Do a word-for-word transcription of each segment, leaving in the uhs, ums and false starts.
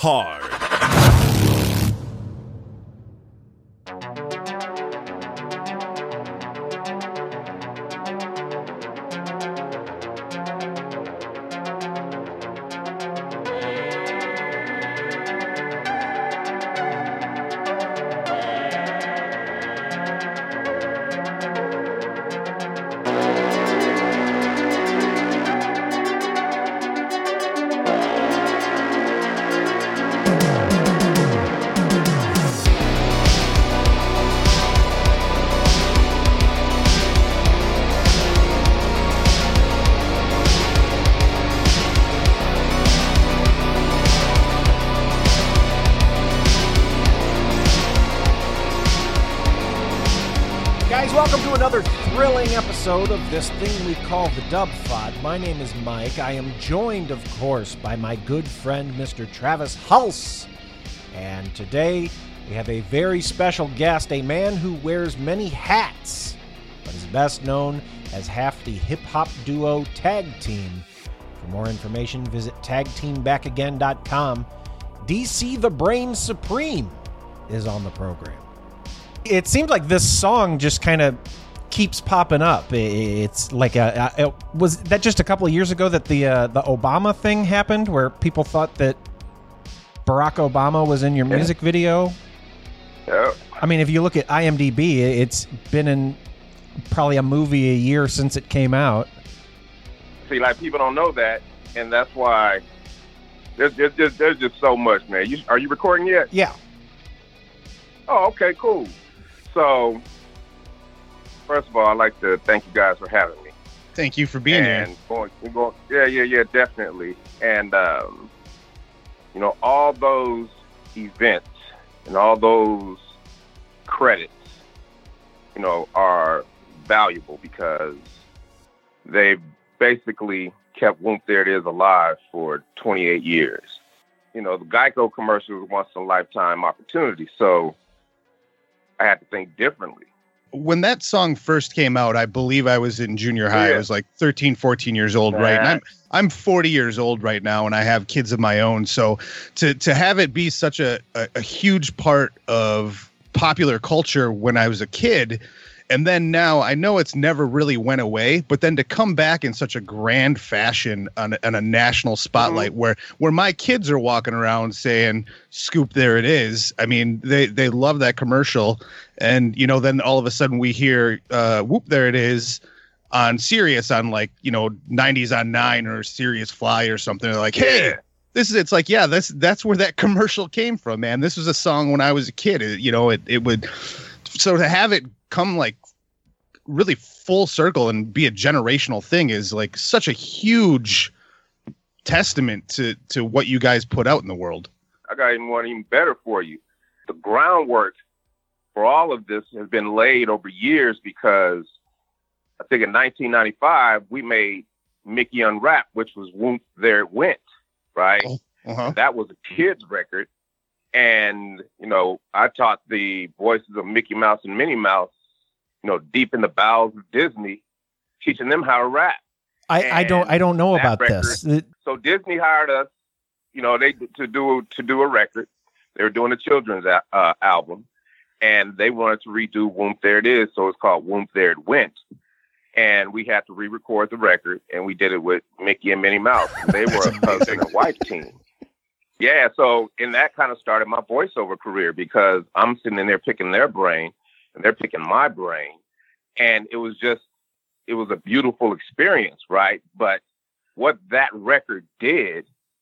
hard. Welcome to another thrilling episode of this thing we call the Dub Fod. My name is Mike. I am joined, of course, by my good friend, Mister Travis Hulse. And today, we have a very special guest, a man who wears many hats, but is best known as half the hip-hop duo Tag Team. For more information, visit tag team back again dot com. D C The Brain Supreme is on the program. It seems like this song just kind of keeps popping up. It's like a, a was that just a couple of years ago that the uh, the Obama thing happened, where people thought that Barack Obama was in your music video? Yeah. I mean, if you look at I M D B, it's been in probably a movie a year since it came out. See, like, people don't know that, and that's why there's there's just there's just so much, man. You, are you recording yet? Yeah. Oh, okay, cool. So, first of all, I'd like to thank you guys for having me. Thank you for being and here. Going, we're going, yeah, yeah, yeah, definitely. And, um, you know, all those events and all those credits, you know, are valuable because they basically kept Whoop There It Is alive for twenty-eight years. You know, the Geico commercial was once in a lifetime opportunity, so I had to think differently. When that song first came out, I believe I was in junior high. Yeah. I was like thirteen, fourteen years old, Yeah. right? And I'm I'm forty years old right now, and I have kids of my own. So to to have it be such a, a, a huge part of popular culture when I was a kid, and then now I know it's never really went away, but then to come back in such a grand fashion on a, on a national spotlight Mm-hmm. where where my kids are walking around saying, "Scoop, there it is." I mean, they they love that commercial. And, you know, then all of a sudden we hear, uh, whoop, there it is on Sirius on, like, you know, nineties on nine or Sirius Fly or something. They're like, hey, Yeah. this is, it's like, yeah, that's, that's where that commercial came from, man. This was a song when I was a kid. It, you know, it, it would, so to have it come like really full circle and be a generational thing is like such a huge testament to, to what you guys put out in the world. I got even one even better for you. The groundwork for all of this has been laid over years because I think in nineteen ninety-five, we made Mickey Unwrapped, which was Whoop There It Went, right? Oh, uh-huh. That was a kid's record. And, you know, I taught the voices of Mickey Mouse and Minnie Mouse, you know, deep in the bowels of Disney, teaching them how to rap. I, I don't I don't know that about record- this. It- So Disney hired us, you know, they to do to do a record. They were doing a children's a, uh, album, and they wanted to redo Whoop There It Is, so it's called Whoop There It Went. And we had to re-record the record, and we did it with Mickey and Minnie Mouse. They were a husband and wife team. Yeah, so and that kind of started my voiceover career because I'm sitting in there picking their brain, and they're picking my brain, and it was just it was a beautiful experience, right? But what that record did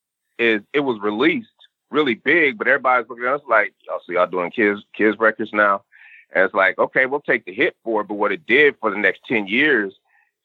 is it was released really big, but everybody's looking at us like, oh, so y'all doing kids kids records now? And it's like, okay, we'll take the hit for it, but what it did for the next ten years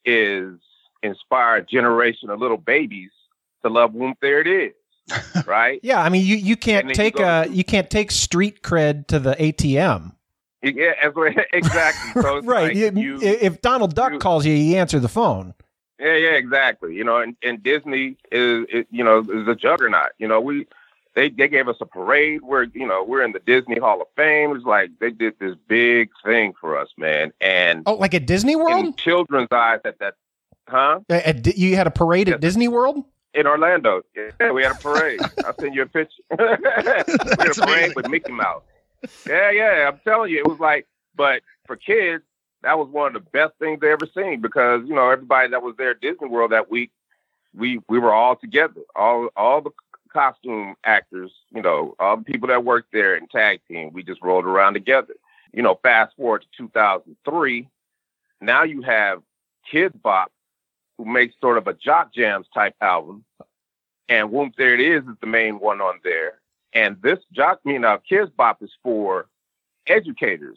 is inspire a generation of little babies to love Whoop There It Is, right? yeah, I mean, you, you can't And then take you go- uh you can't take street cred to the A T M. Yeah, as well- exactly. So it's Right. like You- you- if Donald Duck you- calls you, you answer the phone. Yeah, yeah, exactly. You know, and, and Disney is, it, you know, is a juggernaut. You know, we they they gave us a parade where, you know, we're in the Disney Hall of Fame. It's like they did this big thing for us, man. And Oh, like at Disney in World? children's eyes, at that, huh? At, at, you had a parade Yes. at Disney World? In Orlando. Yeah, we had a parade. I'll send you a picture. We had a parade amazing. with Mickey Mouse. Yeah, yeah, I'm telling you, it was like, but for kids, that was one of the best things they ever seen because, you know, everybody that was there at Disney World that week, we we were all together. All all the costume actors, you know, all the people that worked there in tag team, we just rolled around together. You know, fast forward to two thousand three, now you have Kidz Bop, who makes sort of a Jock Jams type album. And Whoop There It Is is the main one on there. And this Jock, you know, Kidz Bop is for educators.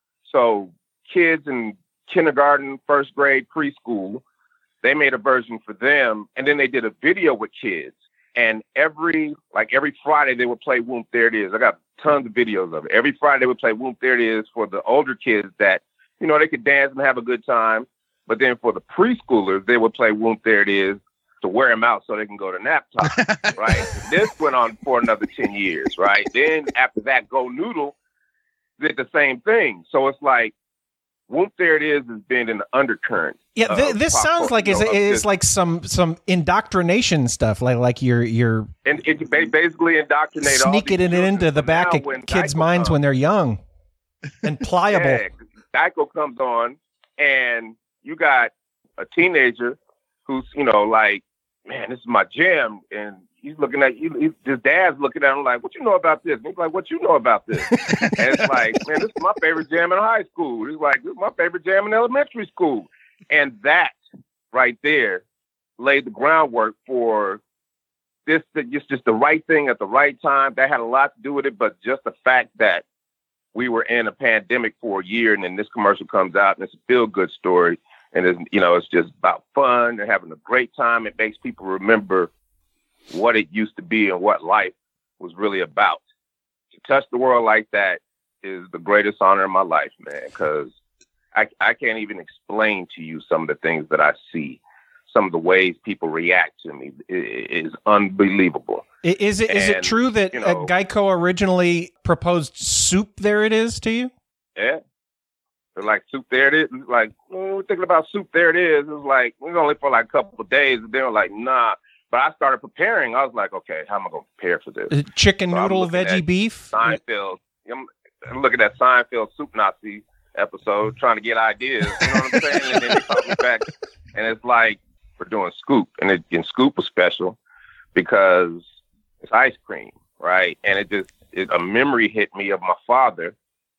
So kids in kindergarten, first grade, preschool, they made a version for them. And then they did a video with kids. And every, like every Friday they would play Whoop There It Is. I got tons of videos of it. Every Friday they would play Whoop There It Is for the older kids that, you know, they could dance and have a good time. But then for the preschoolers, they would play Whoop There It Is to wear them out so they can go to nap time, right? This went on for another ten years, right? Then after that, Go Noodle did the same thing. So it's like, Whoop There It Is has been in the undercurrent. Yeah, th- this sounds culture, like it's, you know, it's like some some indoctrination stuff, like like you're you're and it basically indoctrinate sneaking it into the back of kids' minds comes, when they're young and pliable. Yeah, Geico comes on, and you got a teenager who's, you know, like, man, this is my jam, and he's looking at you. He's, his dad's looking at him like, "What you know about this?" And he's like, "What you know about this?" And it's like, man, this is my favorite jam in high school. He's like, "This is my favorite jam in elementary school," and that right there laid the groundwork for this. It's just the right thing at the right time. That had a lot to do with it, but just the fact that we were in a pandemic for a year, and then this commercial comes out, and it's a feel-good story, and it's, you know, it's just about fun and having a great time. It makes people remember what it used to be and what life was really about. To touch the world like that is the greatest honor in my life, man, because I, I can't even explain to you some of the things that I see. Some of the ways people react to me is, is unbelievable. Is it is and, it true that you know, uh, Geico originally proposed Soup There It Is to you? Yeah. They're like, Soup There It Is. It's like, oh, we're thinking about Soup There It Is. It's like, it was only for like a couple of days. And they were like, nah. But I started preparing. I was like, okay, how am I going to prepare for this? Uh, chicken so noodle, veggie beef? Seinfeld. I'm, I'm looking at Seinfeld Soup Nazi episode, trying to get ideas. You know what I'm saying? And then they call me back. And it's like, we're doing Scoop. And, it, and Scoop was special because it's ice cream, right? And it just, it, a memory hit me of my father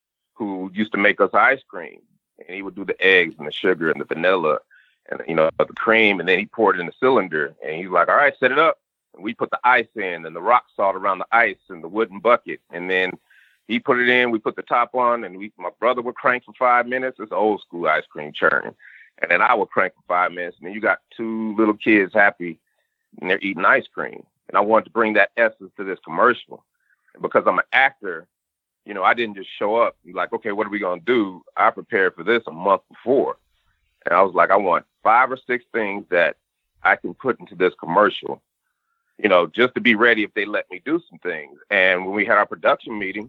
who used to make us ice cream. And he would do the eggs and the sugar and the vanilla and, you know, the cream, and then he poured it in the cylinder, and he's like, all right, set it up. And we put the ice in and the rock salt around the ice and the wooden bucket. And then he put it in, we put the top on, and we, my brother would crank for five minutes. It's old school ice cream churn. And then I would crank for five minutes, and then you got two little kids happy, and they're eating ice cream. And I wanted to bring that essence to this commercial. And because I'm an actor, you know, I didn't just show up. You're like, okay, what are we going to do? I prepared for this a month before. And I was like, I want five or six things that I can put into this commercial, you know, just to be ready if they let me do some things. And when we had our production meeting,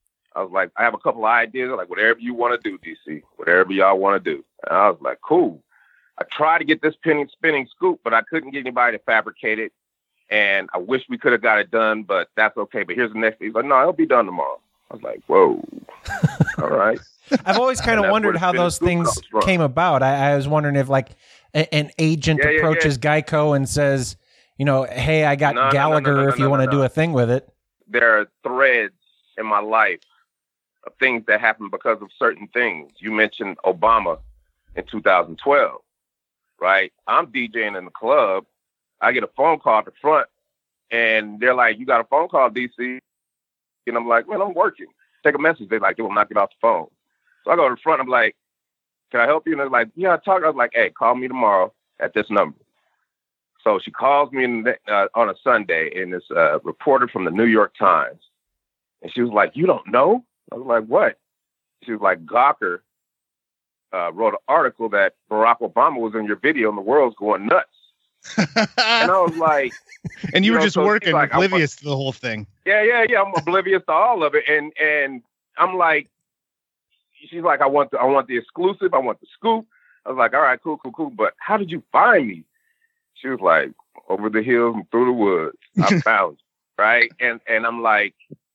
I was like, I have a couple of ideas, like whatever you want to do, D C, whatever y'all want to do. And I was like, cool. I tried to get this penny spinning scoop, but I couldn't get anybody to fabricate it. And I wish we could have got it done, but that's okay. But here's the next thing. He's like, no, it'll be done tomorrow. I was like, whoa, all right. I've always kind of wondered how those things came about. I, I was wondering if, like, a, an agent yeah, yeah, approaches yeah. Geico and says, you know, hey, I got no, Gallagher no, no, no, no, if you no, want to no, do no. a thing with it. There are threads in my life of things that happened because of certain things. You mentioned Obama in two thousand twelve, right? I'm DJing in the club. I get a phone call at the front, and they're like, you got a phone call, D C? And I'm like, man, I'm working. Take a message. They're like, they will knock it off the phone. So I go to the front. I'm like, can I help you? And they're like, yeah, talk. I was like, hey, call me tomorrow at this number. So she calls me in the, uh, on a Sunday, and it's a reporter from the New York Times. And she was like, you don't know? I was like, what? She was like, Gawker uh, wrote an article that Barack Obama was in your video and the world's going nuts. And I was like... And you, you were know, just so working, like, oblivious to the whole thing. Yeah, yeah, yeah. I'm oblivious to all of it. And and I'm like, she's like, I want the, I want the exclusive. I want the scoop. I was like, all right, cool, cool, cool. But how did you find me? She was like, over the hills and through the woods, I found you, right? And and I'm like,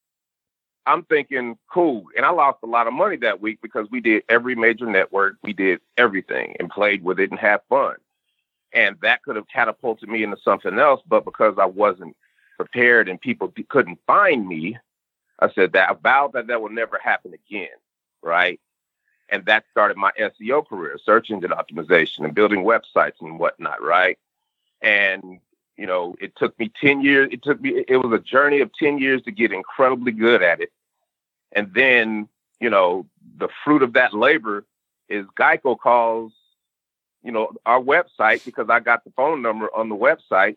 I'm thinking, cool. And I lost a lot of money that week because we did every major network. We did everything and played with it and had fun. And that could have catapulted me into something else. But because I wasn't prepared and people p- couldn't find me, I said that I vowed that that will never happen again, right? And that started my S E O career, search engine optimization and building websites and whatnot, right? And, you know, it took me ten years. It took me, it was a journey of ten years to get incredibly good at it. And then, you know, the fruit of that labor is Geico calls, you know, our website because I got the phone number on the website.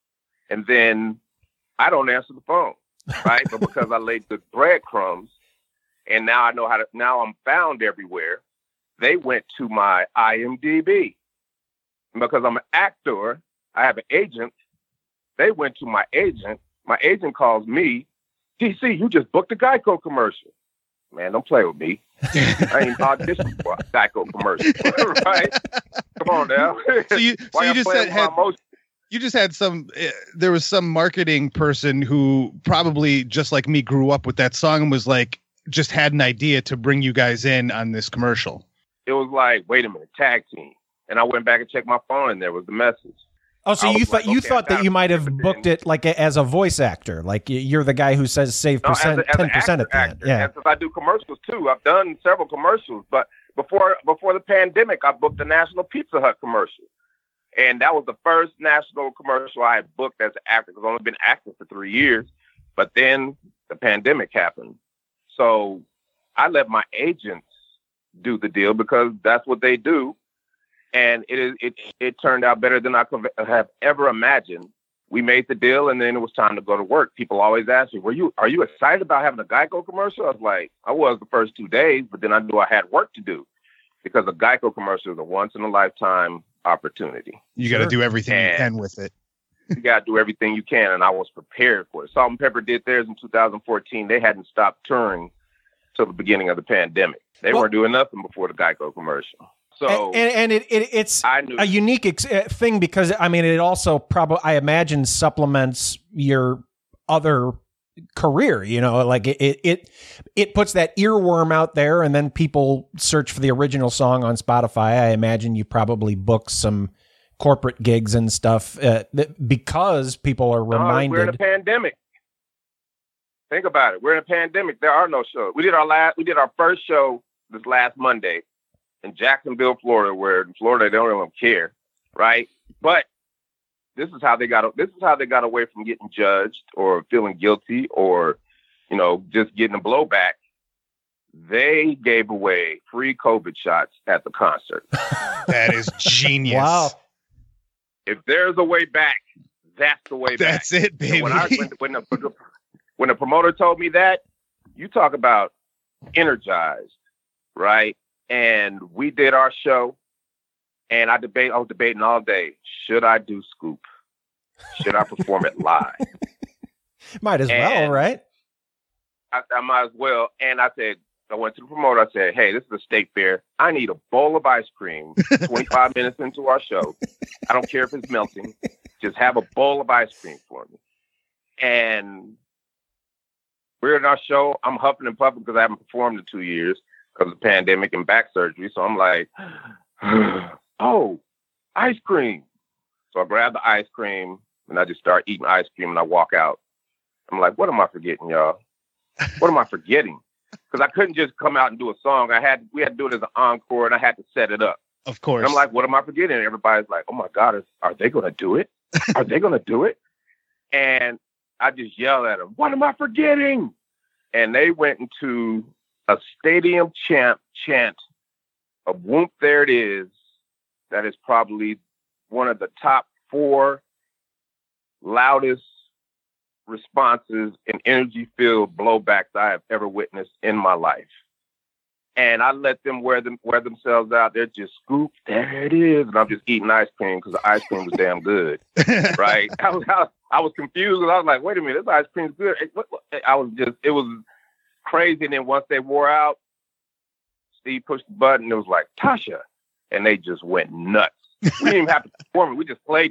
And then I don't answer the phone, right? But because I laid the breadcrumbs and now I know how to, now I'm found everywhere. They went to my I M D B. And because I'm an actor, I have an agent. They went to my agent. My agent calls me, D C, you just booked a Geico commercial. Man, don't play with me. I ain't auditioned for a Geico commercial, right? Come on now. So you, so you just said, had, you just had some, uh, there was some marketing person who probably just like me grew up with that song and was like, just had an idea to bring you guys in on this commercial. It was like, wait a minute, tag team. And I went back and checked my phone and there was the message. Oh, so you thought like, you okay, thought that you might have booked it like a, as a voice actor, like you're the guy who says save no, percent ten percent at the end. Actor. Yeah, and since I do commercials too. I've done several commercials, but before before the pandemic, I booked a National Pizza Hut commercial, and that was the first national commercial I had booked as an actor. Because I've only been acting for three years, but then the pandemic happened, so I let my agents do the deal because that's what they do. And it is it it turned out better than I could have ever imagined. We made the deal, and then it was time to go to work. People always ask me, "Were you are you excited about having a Geico commercial?" I was like, "I was the first two days, but then I knew I had work to do because a Geico commercial is a once in a lifetime opportunity. You got to do everything and you can with it. You got to do everything you can, and I was prepared for it. Salt and Pepper did theirs in two thousand fourteen. They hadn't stopped touring till the beginning of the pandemic. They well, weren't doing nothing before the Geico commercial. So, and, and, and it, it it's a unique ex- thing because, I mean, it also probably, I imagine, supplements your other career, you know, like it, it, it, it puts that earworm out there and then people search for the original song on Spotify. I imagine you probably book some corporate gigs and stuff uh, that, because people are reminded. No, we're in a pandemic. Think about it. We're in a pandemic. There are no shows. We did our last, we did our first show this last Monday in Jacksonville, Florida, where in Florida they don't even care, right? But this is how they got. This is how they got away from getting judged or feeling guilty or, you know, just getting a blowback. They gave away free COVID shots at the concert. That is genius. Wow! If there's a way back, that's the way back. That's it, baby. And when I when, when the when the promoter told me that, you talk about energized, right? And we did our show, and I debate. I was debating all day. Should I do Scoop? Should I perform it live? Might as and well, right? I, I might as well. And I said, I went to the promoter. I said, "Hey, this is a state fair. I need a bowl of ice cream. twenty-five minutes into our show, I don't care if it's melting. Just have a bowl of ice cream for me." And we're in our show. I'm huffing and puffing because I haven't performed in two years. Because of the pandemic and back surgery. So I'm like, oh, ice cream. So I grab the ice cream and I just start eating ice cream and I walk out. I'm like, what am I forgetting, y'all? What am I forgetting? Because I couldn't just come out and do a song. I had, we had to do it as an encore and I had to set it up. Of course. And I'm like, what am I forgetting? And everybody's like, oh my God, is, are they going to do it? Are they going to do it? And I just yell at them, what am I forgetting? And they went into a stadium chant chant of Whoop There It Is. That is probably one of the top four loudest responses and energy-filled blowbacks I have ever witnessed in my life. And I let them wear them wear themselves out. They're just Scoop, there it is. And I'm just eating ice cream because the ice cream was damn good. Right? I was, I was I was confused. I was like, wait a minute, this ice cream's good. I was just, it was crazy. And then once they wore out, Steve pushed the button. It was like, Tasha. And they just went nuts. We didn't even have to perform it. We just played it.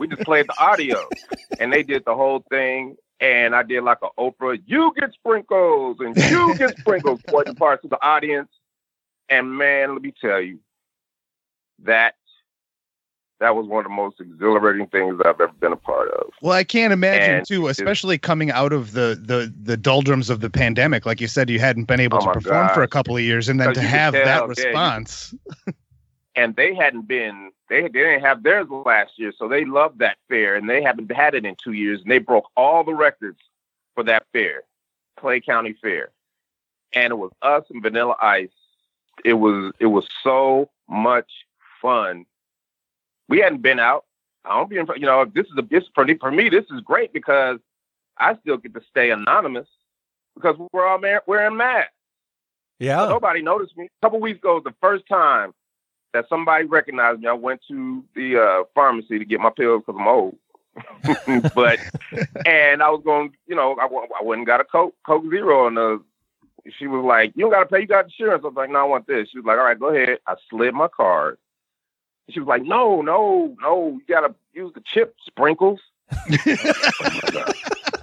We just played the audio, and they did the whole thing. And I did like a Oprah, you get sprinkles, and you get sprinkles, pointing parts of the audience. And man, let me tell you, that that was one of the most exhilarating things I've ever been a part of. Well, I can't imagine and too, especially coming out of the the the doldrums of the pandemic. Like you said, you hadn't been able oh to perform gosh. for a couple of years, and then to have tell, that response. Yeah, you, and they hadn't been, they, they didn't have theirs last year, so they loved that fair, and they haven't had it in two years, and they broke all the records for that fair, Clay County Fair. And it was us and Vanilla Ice. It was it was so much fun. We hadn't been out. I don't be in, you know, this is a this for me, for me, this is great because I still get to stay anonymous because we're all wearing masks. Yeah. So nobody noticed me. A couple weeks ago was the first time that somebody recognized me. I went to the uh, pharmacy to get my pills because I'm old. but, and I was going, you know, I, I went and got a Coke, Coke Zero. And uh, she was like, you don't got to pay, you got insurance. I was like, no, I want this. She was like, all right, go ahead. I slid my card. She was like, no, no, no, you got to use the chip sprinkles. Oh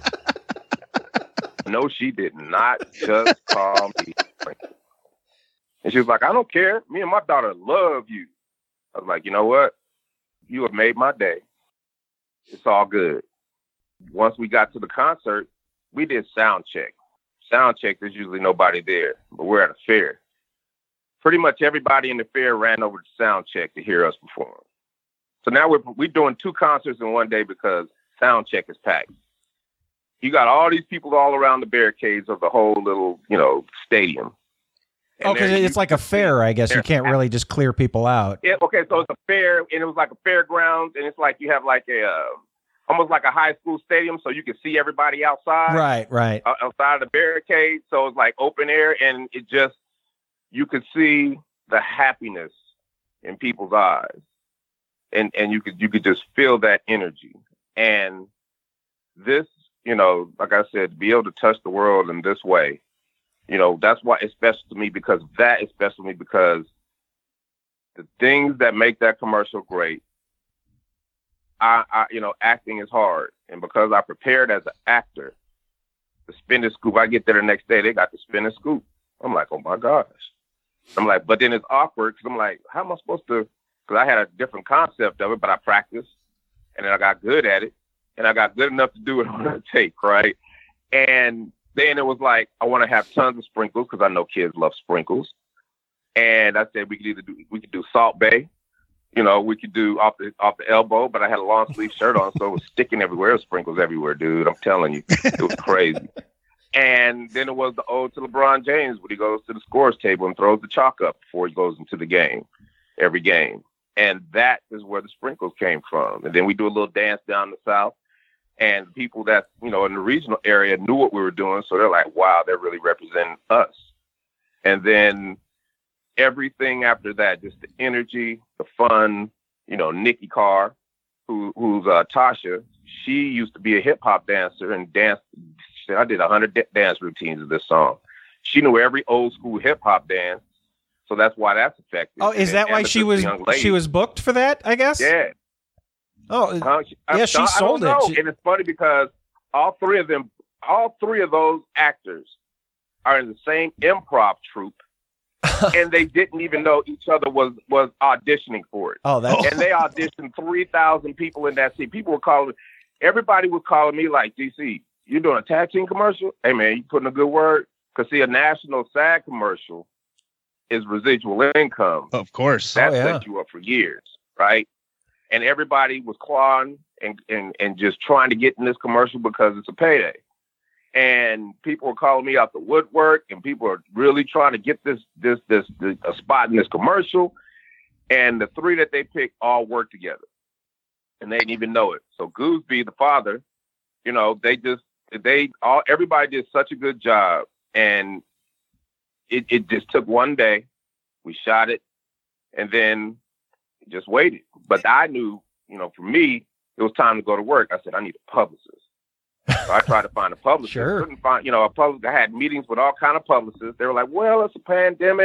no, she did not just call me sprinkles. And she was like, I don't care. Me and my daughter love you. I was like, you know what? You have made my day. It's all good. Once we got to the concert, we did sound check. Sound check, there's usually nobody there, but we're at a fair. Pretty much everybody in the fair ran over to sound check to hear us perform. So now we're we're doing two concerts in one day because sound check is packed. You got all these people all around the barricades of the whole little, you know, stadium. And oh, because it's like a fair, I guess. You can't really just clear people out. Yeah, okay, so it's a fair, and it was like a fairgrounds, and it's like you have like a, uh, almost like a high school stadium, so you can see everybody outside. Right, right. Uh, outside of the barricade, so it's like open air, and it just, you could see the happiness in people's eyes. And and you could you could just feel that energy. And this, you know, like I said, to be able to touch the world in this way, you know, that's why it's special to me, because that is special to me because the things that make that commercial great, I, I you know, acting is hard. And because I prepared as an actor, the spin and scoop, I get there the next day, they got the spin and scoop. I'm like, oh my gosh. I'm like, but then it's awkward because I'm like, how am I supposed to, because I had a different concept of it, but I practiced and then I got good at it and I got good enough to do it on a tape, right? And then it was like, I want to have tons of sprinkles because I know kids love sprinkles. And I said we could either do, we could do Salt Bay, you know, we could do off the off the elbow, but I had a long sleeve shirt on, so it was sticking everywhere. It was sprinkles everywhere, dude. I'm telling you, it was crazy. And then it was the ode to LeBron James when he goes to the scores table and throws the chalk up before he goes into the game, every game. And that is where the sprinkles came from. And then we do a little dance down the South. And people that, you know, in the regional area knew what we were doing. So they're like, wow, they're really representing us. And then everything after that, just the energy, the fun, you know, Nikki Carr, who, who's uh, Tasha, she used to be a hip hop dancer and danced. I did a hundred d- dance routines of this song. She knew every old school hip hop dance. So that's why that's effective. Oh, is and that why she was, she was booked for that, I guess? Yeah. Oh, uh, she, yeah, I, she I, sold I it. She, she... and it's funny because all three of them, all three of those actors are in the same improv troupe, and they didn't even know each other was was auditioning for it. Oh, that's... And they auditioned three thousand people in that scene. People were calling, everybody was calling me like, D C, you doing a tag team commercial? Hey, man, you putting a good word? Because, see, a national SAG commercial is residual income. Of course. That oh, yeah. sets you up for years, right? And everybody was clawing and, and, and just trying to get in this commercial because it's a payday. And people were calling me out the woodwork, and people are really trying to get this, this, this, this a spot in this commercial. And the three that they picked all worked together, and they didn't even know it. So Gooseby, the father, you know, they just, they all, everybody did such a good job. And it, it just took one day. We shot it and then just waited. But I knew, you know, for me, it was time to go to work. I said, I need a publicist. So I tried to find a publicist. Sure. Couldn't find, you know, a publicist. I had meetings with all kind of publicists. They were like, well, it's a pandemic.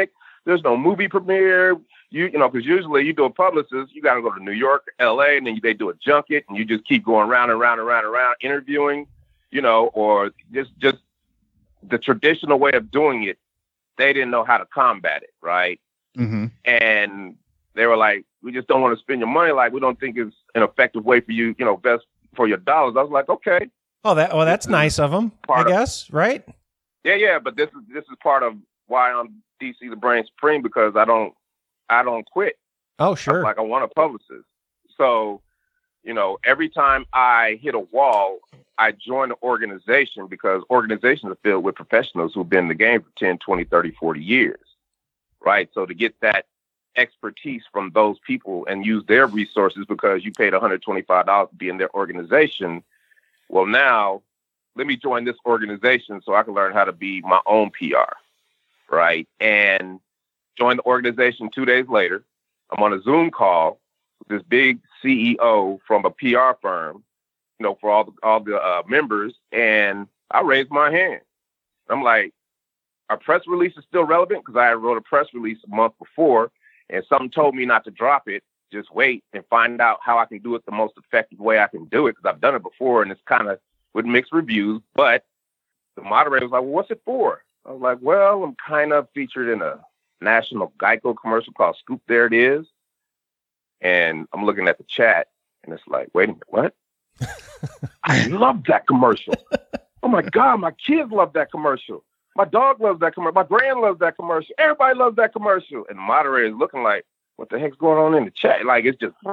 there's no movie premiere. You, you know, because usually you do a publicist, you got to go to New York, L A, and then they do a junket, and you just keep going round and round and round and round, interviewing, you know, or just just the traditional way of doing it. They didn't know how to combat it, right? Mm-hmm. And they were like, we just don't want to spend your money. Like, we don't think it's an effective way for you, you know, best for your dollars. I was like, okay. Oh, that well, that's nice of them, I guess, of, right? Yeah, yeah. But this is this is part of why I'm D C the Brain Supreme, because I don't I don't quit. Oh, sure. I'm like, I want a publicist. So, you know, every time I hit a wall, I join an organization, because organizations are filled with professionals who've been in the game for ten, twenty, thirty, forty years, right? So to get that expertise from those people and use their resources, because you paid one hundred twenty-five dollars to be in their organization, well, now let me join this organization so I can learn how to be my own P R, right? And join the organization two days later. I'm on a Zoom call with this big C E O from a P R firm, you know, for all the, all the uh, members. And I raised my hand. I'm like, our press release is still relevant, because I wrote a press release a month before, and something told me not to drop it. Just wait and find out how I can do it the most effective way I can do it, because I've done it before, and it's kind of with mixed reviews. But the moderator was like, well, what's it for? I was like, well, I'm kind of featured in a national Geico commercial called Scoop There It Is. And I'm looking at the chat, and it's like, wait a minute, what? I love that commercial. Oh my God, my kids love that commercial. My dog loves that commercial. My grand loves that commercial. Everybody loves that commercial. And the moderator is looking like, what the heck's going on in the chat? Like, it's just,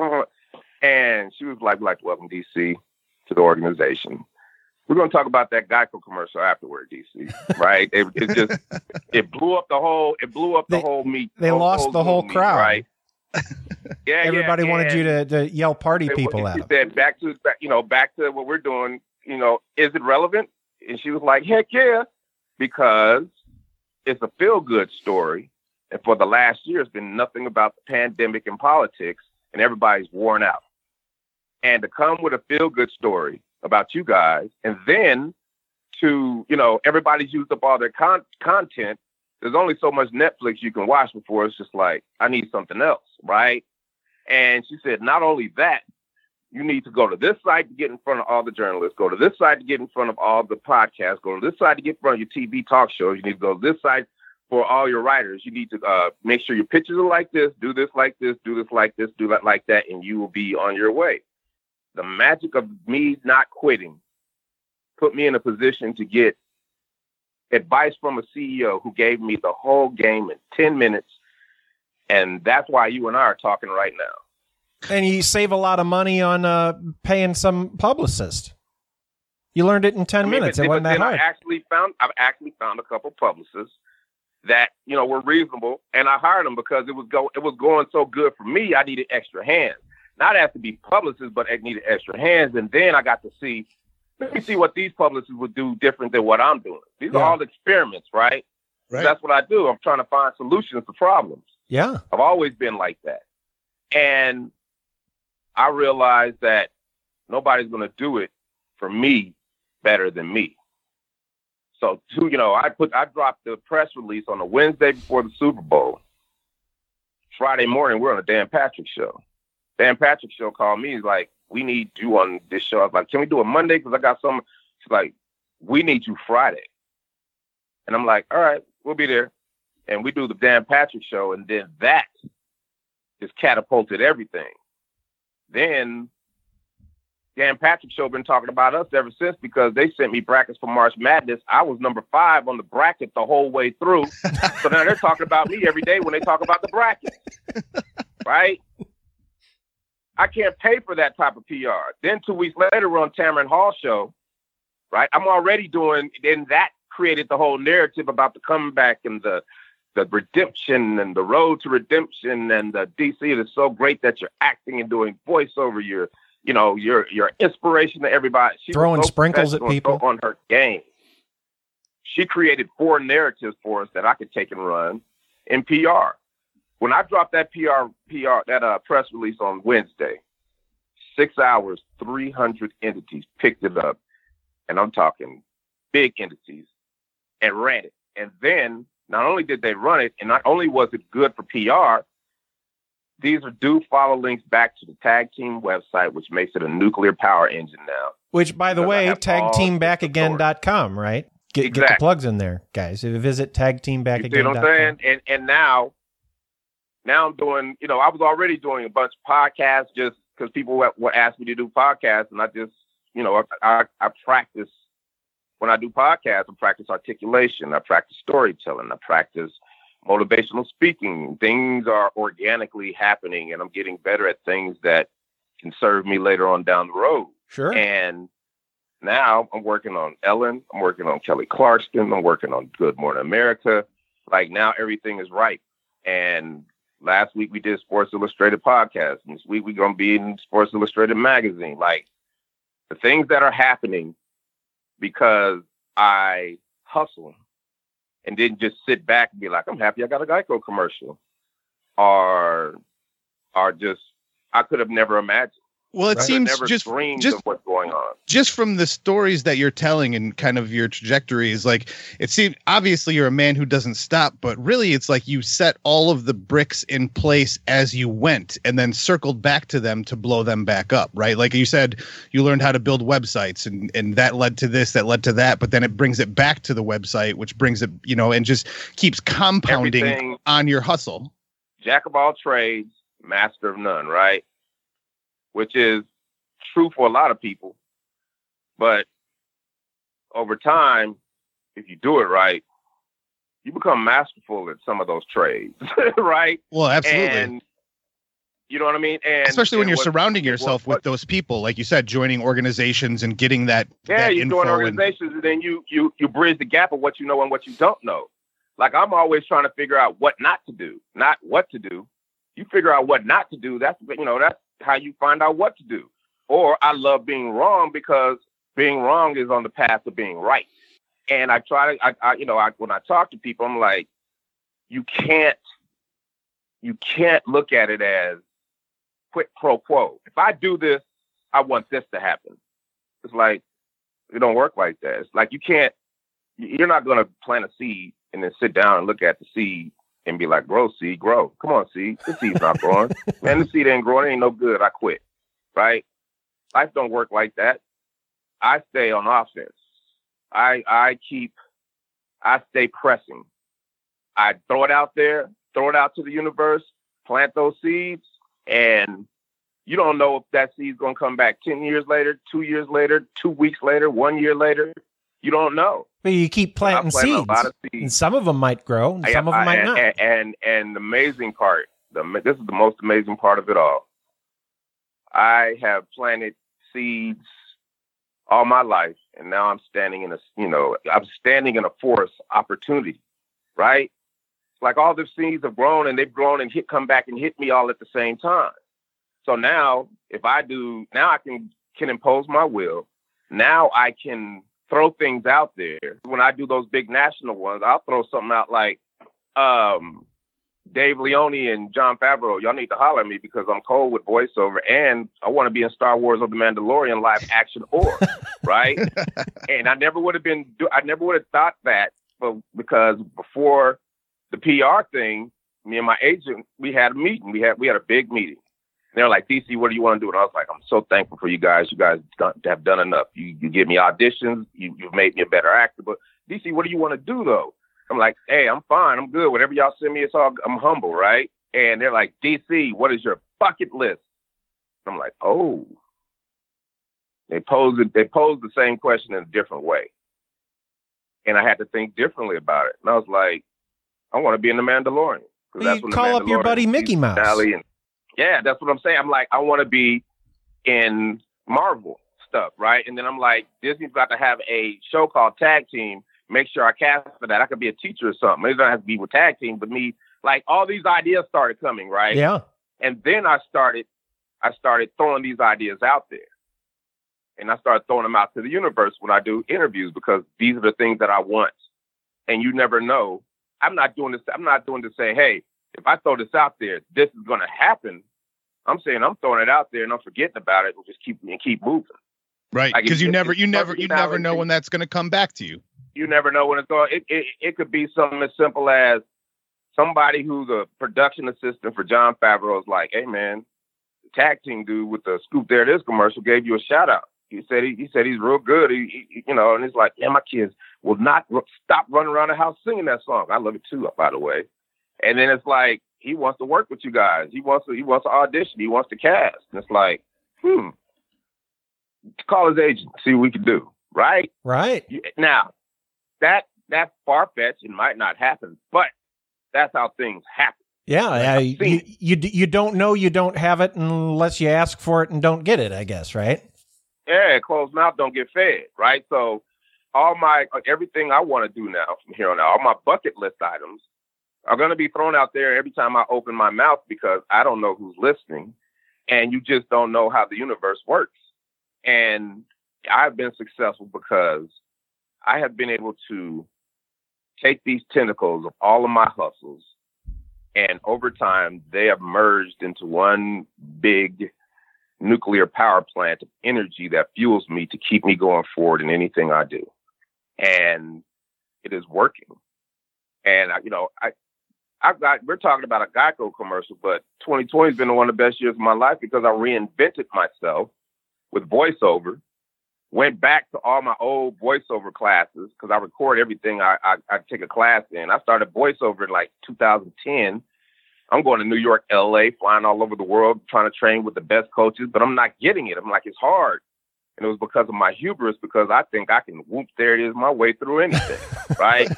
and she was like, we'd like to welcome D C to the organization. We're going to talk about that Geico commercial afterward, D C. Right? It, it just, it blew up the whole, it blew up the they, whole meet. They whole, lost whole the whole meet, crowd. Right? Yeah, everybody yeah, wanted you to, to yell party people at them. Said, back to, back, you know, back to what we're doing, you know, is it relevant? And she was like, heck yeah, because it's a feel-good story. And for the last year, it's been nothing about the pandemic and politics, and everybody's worn out. And to come with a feel-good story about you guys, and then to, you know, everybody's used up all their con- content. There's only so much Netflix you can watch before it's just like, I need something else, right? And she said, not only that, you need to go to this site to get in front of all the journalists, go to this site to get in front of all the podcasts, go to this site to get in front of your T V talk shows. You need to go to this site for all your writers. You need to uh, make sure your pictures are like this, do this like this, do this like this, do that like that, and you will be on your way. The magic of me not quitting put me in a position to get advice from a C E O who gave me the whole game in ten minutes. And that's why you and I are talking right now. And you save a lot of money on uh, paying some publicist. You learned it in ten I mean, minutes. But, it wasn't that hard. I actually found, I've actually found a couple publicists that, you know, were reasonable, and I hired them because it was go, it was going so good for me. I needed extra hands, not have to be publicists, but I needed extra hands. And then I got to see, let me see what these publicists would do different than what I'm doing. These yeah. are all experiments, right? Right. That's what I do. I'm trying to find solutions to problems. Yeah. I've always been like that. And I realized that nobody's going to do it for me better than me. So, to, you know, I put, I dropped the press release on a Wednesday before the Super Bowl. Friday morning, we're on a Dan Patrick show. Dan Patrick show called me. He's like, we need you on this show. I was like, can we do it Monday? Because I got some. She's like, we need you Friday. And I'm like, all right, we'll be there. And we do the Dan Patrick show. And then that just catapulted everything. Then Dan Patrick show been talking about us ever since, because they sent me brackets for March Madness. I was number five on the bracket the whole way through. So now they're talking about me every day when they talk about the bracket. Right? I can't pay for that type of P R. Then two weeks later, we're on Tamron Hall show. Right? I'm already doing, then that created the whole narrative about the comeback and the the redemption and the road to redemption, and the D C, it is so great that you're acting and doing voiceover. You're, you know, you're, you're inspiration to everybody. She throwing so sprinkles at people on her game. She created four narratives for us that I could take and run in P R. When I dropped that P R, P R, that uh, press release on Wednesday, six hours, three hundred entities picked it up. And I'm talking big entities, and ran it. And then not only did they run it, and not only was it good for P R, these are do follow links back to the tag team website, which makes it a nuclear power engine now. Which, by the way, tag team back again dot com, right? Get, exactly. Get the plugs in there, guys. If you visit tag team back again dot com. You see what I'm saying? And, and now, now I'm doing, you know, I was already doing a bunch of podcasts just because people would ask me to do podcasts. And I just, you know, I, I, I practice, when I do podcasts, I practice articulation. I practice storytelling. I practice motivational speaking. Things are organically happening, and I'm getting better at things that can serve me later on down the road. Sure. And now I'm working on Ellen. I'm working on Kelly Clarkson. I'm working on Good Morning America. Like, now everything is right. And last week we did Sports Illustrated podcast. And this week we're going to be in Sports Illustrated magazine. Like, the things that are happening because I hustle and didn't just sit back and be like, I'm happy I got a Geico commercial, are, are just, I could have never imagined. Well, it right? seems never just just of what's going on. Just from the stories that you're telling and kind of your trajectories, like, it seems obviously you're a man who doesn't stop, but really it's like you set all of the bricks in place as you went and then circled back to them to blow them back up, right? Like you said, you learned how to build websites, and and that led to this, that led to that, but then it brings it back to the website, which brings it, you know, and just keeps compounding Everything, on your hustle. Jack of all trades, master of none, right? Which is true for a lot of people. But over time, if you do it right, you become masterful at some of those trades, right? Well, absolutely. And you know what I mean? And especially when and you're what, surrounding yourself what, with those people, like you said, joining organizations and getting that. Yeah, that you join organizations, and, and then you you you bridge the gap of what you know and what you don't know. Like, I'm always trying to figure out what not to do, not what to do. You figure out what not to do. That's, you know, that's how you find out what to do. Or I love being wrong, because being wrong is on the path to being right. And I try to, I, I you know, I, when I talk to people, I'm like, you can't, you can't look at it as quid pro quo. If I do this, I want this to happen. It's like, it don't work like that. It's like, you can't, you're not going to plant a seed and then sit down and look at the seed and be like, grow, seed, grow. Come on, seed. The seed's not growing. Man, the seed ain't growing. It ain't no good. I quit. Right? Life don't work like that. I stay on offense. I I keep, I stay pressing. I throw it out there, throw it out to the universe, plant those seeds, and you don't know if that seed's going to come back ten years later, two years later, two weeks later, one year later. You don't know. But you keep planting seeds. A lot of seeds. And some of them might grow, and some I, of them I, might and, not. And, and and the amazing part, the this is the most amazing part of it all. I have planted seeds all my life, and now I'm standing in a, you know, I'm standing in a forest opportunity, right? Like, all the seeds have grown, and they've grown and hit, come back and hit me all at the same time. So now, if I do, now I can can impose my will. Now I can throw things out there. When I do those big national ones, I'll throw something out like, um, Dave Leone and Jon Favreau, y'all need to holler at me because I'm cold with voiceover, and I want to be in Star Wars or The Mandalorian live action or, right? And I never would have been, I never would have thought that, but because before the P R thing, me and my agent, we had a meeting. We had, we had a big meeting. And they're like, D C, what do you want to do? And I was like, I'm so thankful for you guys. You guys have done enough. You, you give me auditions. You, you've made me a better actor. But D C, what do you want to do, though? I'm like, hey, I'm fine. I'm good. Whatever y'all send me, it's all, I'm humble, right? And they're like, D C, what is your bucket list? I'm like, oh. They posed it, they posed the same question in a different way. And I had to think differently about it. And I was like, I want to be in The Mandalorian. Well, that's you call up your buddy Mickey Mouse. And, yeah, that's what I'm saying. I'm like, I want to be in Marvel stuff, right? And then I'm like, Disney's got to have a show called Tag Team. Make sure I cast for that. I could be a teacher or something. It doesn't have to be with Tag Team, but me, like, all these ideas started coming, right? Yeah. And then I started, I started throwing these ideas out there. And I started throwing them out to the universe when I do interviews, because these are the things that I want. And you never know. I'm not doing this. I'm not doing to say, hey, if I throw this out there, this is going to happen. I'm saying I'm throwing it out there and I'm forgetting about it and just keep and keep moving. Right. Because like you never, you never, you never know when that's going to come back to you. you never know when it's going. It, it it could be something as simple as somebody who's a production assistant for Jon Favreau is like, hey man, the tag team dude with the Scoop There It Is commercial gave you a shout out. He said he, he said he's real good. He, he, you know, and it's like, yeah, my kids will not r- stop running around the house singing that song. I love it too, by the way. And then it's like he wants to work with you guys. He wants to he wants to audition. He wants to cast. And it's like, hmm, call his agent, see what we can do. Right? Right. Now, that that's far fetched. It might not happen, but that's how things happen. Yeah, uh, you, you you don't know you don't have it unless you ask for it and don't get it, I guess, right? Yeah, closed mouth don't get fed, right? So all my everything I want to do now from here on out, all my bucket list items are going to be thrown out there every time I open my mouth because I don't know who's listening, and you just don't know how the universe works. And I've been successful because I have been able to take these tentacles of all of my hustles, and over time, they have merged into one big nuclear power plant of energy that fuels me to keep me going forward in anything I do. And it is working. And, you know, I, I've got, we're talking about a Geico commercial, but twenty twenty has been one of the best years of my life because I reinvented myself with voiceover. Went back to all my old voiceover classes because I record everything I, I, I take a class in. I started voiceover in like two thousand ten. I'm going to New York, L A, flying all over the world, trying to train with the best coaches, but I'm not getting it. I'm like, it's hard. And it was because of my hubris, because I think I can whoop, there it is, my way through anything, right?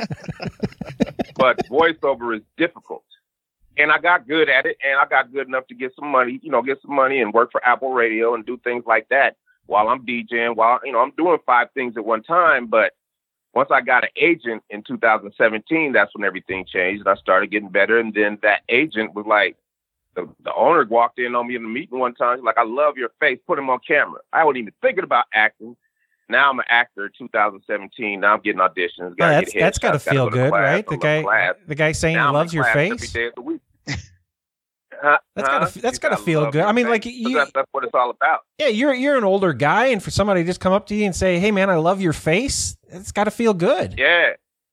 But voiceover is difficult. And I got good at it, and I got good enough to get some money, you know, get some money and work for Apple Radio and do things like that. While I'm DJing, while, you know, I'm doing five things at one time. But once I got an agent in two thousand seventeen, that's when everything changed. And I started getting better. And then that agent was like, the, the owner walked in on me in the meeting one time. He's like, I love your face. Put him on camera. I wasn't even thinking about acting. Now I'm an actor in two thousand seventeen. Now I'm getting auditions. Yeah, that's that's got to feel good, class, right? The guy, class. the guy saying now he loves your face. Every day of the week. Huh? That's gotta huh? that's gotta feel good. I mean, like you, that's, that's what it's all about. Yeah, you're you're an older guy, and for somebody to just come up to you and say, "Hey, man, I love your face," it's got to feel good. Yeah,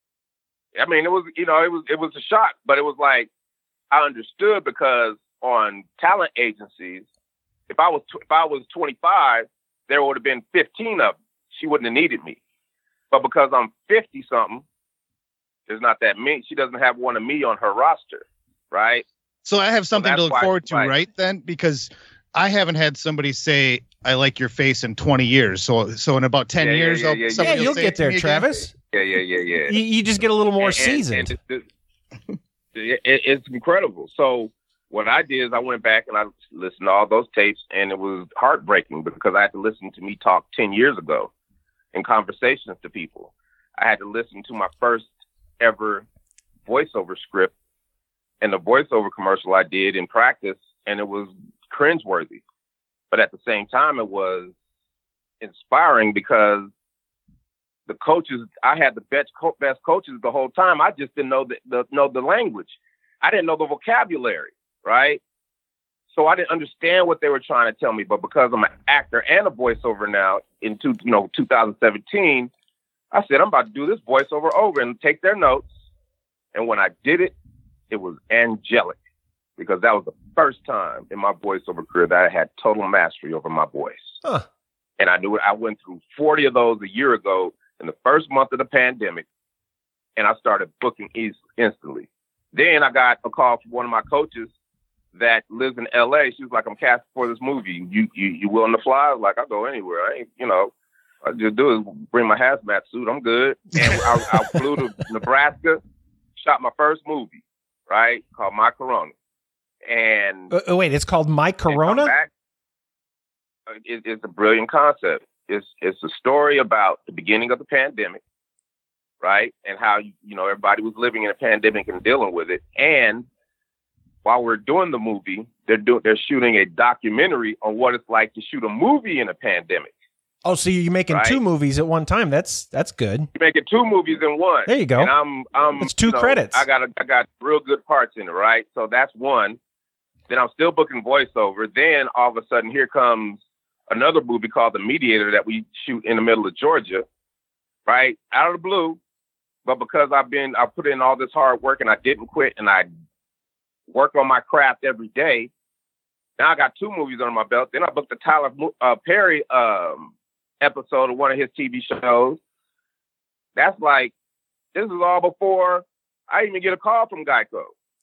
I mean, it was you know, it was it was a shock, but it was like I understood because on talent agencies, if I was if I was twenty-five, there would have been fifteen of them. She wouldn't have needed me, but because I'm fifty something, there's not that many. She doesn't have one of me on her roster, right? So I have something so to look why, forward to, why, right then? Because I haven't had somebody say, I like your face in twenty years. So so in about ten yeah, years, yeah, I'll, yeah, somebody yeah, you'll will say get it to there, me Travis. Again. Yeah, yeah, yeah, yeah. You, you just get a little more and, seasoned. And, and it, it, it, it's incredible. So what I did is I went back and I listened to all those tapes, and it was heartbreaking because I had to listen to me talk ten years ago in conversations to people. I had to listen to my first ever voiceover script and the voiceover commercial I did in practice, and it was cringeworthy. But at the same time, it was inspiring because the coaches, I had the best, co- best coaches the whole time. I just didn't know the, the know the language. I didn't know the vocabulary, right? So I didn't understand what they were trying to tell me. But because I'm an actor and a voiceover now in two, you know, two thousand seventeen, I said, I'm about to do this voiceover over and take their notes. And when I did it, it was angelic because that was the first time in my voiceover career that I had total mastery over my voice. Huh. And I knew it. I went through forty of those a year ago in the first month of the pandemic, and I started booking easily, instantly. Then I got a call from one of my coaches that lives in L A. She was like, I'm casting for this movie. You you you willing to fly? I was like, I'll go anywhere. I ain't, you know, all I just do is bring my hazmat suit. I'm good. And I, I flew to Nebraska, shot my first movie, right, called My Corona. And uh, wait, it's called My Corona? Back, it, it's a brilliant concept. It's it's a story about the beginning of the pandemic, right, and how you know everybody was living in a pandemic and dealing with it. And while we're doing the movie, they're doing they're shooting a documentary on what it's like to shoot a movie in a pandemic. Oh, so you're making right? two movies at one time. That's that's good. You're making two movies in one. There you go. And I'm I'm it's two you know, credits. I got a, I got real good parts in it, right? So that's one. Then I'm still booking voiceover. Then all of a sudden, here comes another movie called The Mediator that we shoot in the middle of Georgia, right? Out of the blue, but because I've been, I put in all this hard work and I didn't quit and I work on my craft every day. Now I got two movies under my belt. Then I booked the Tyler uh, Perry um, episode of one of his T V shows. That's like, this is all before I even get a call from Geico.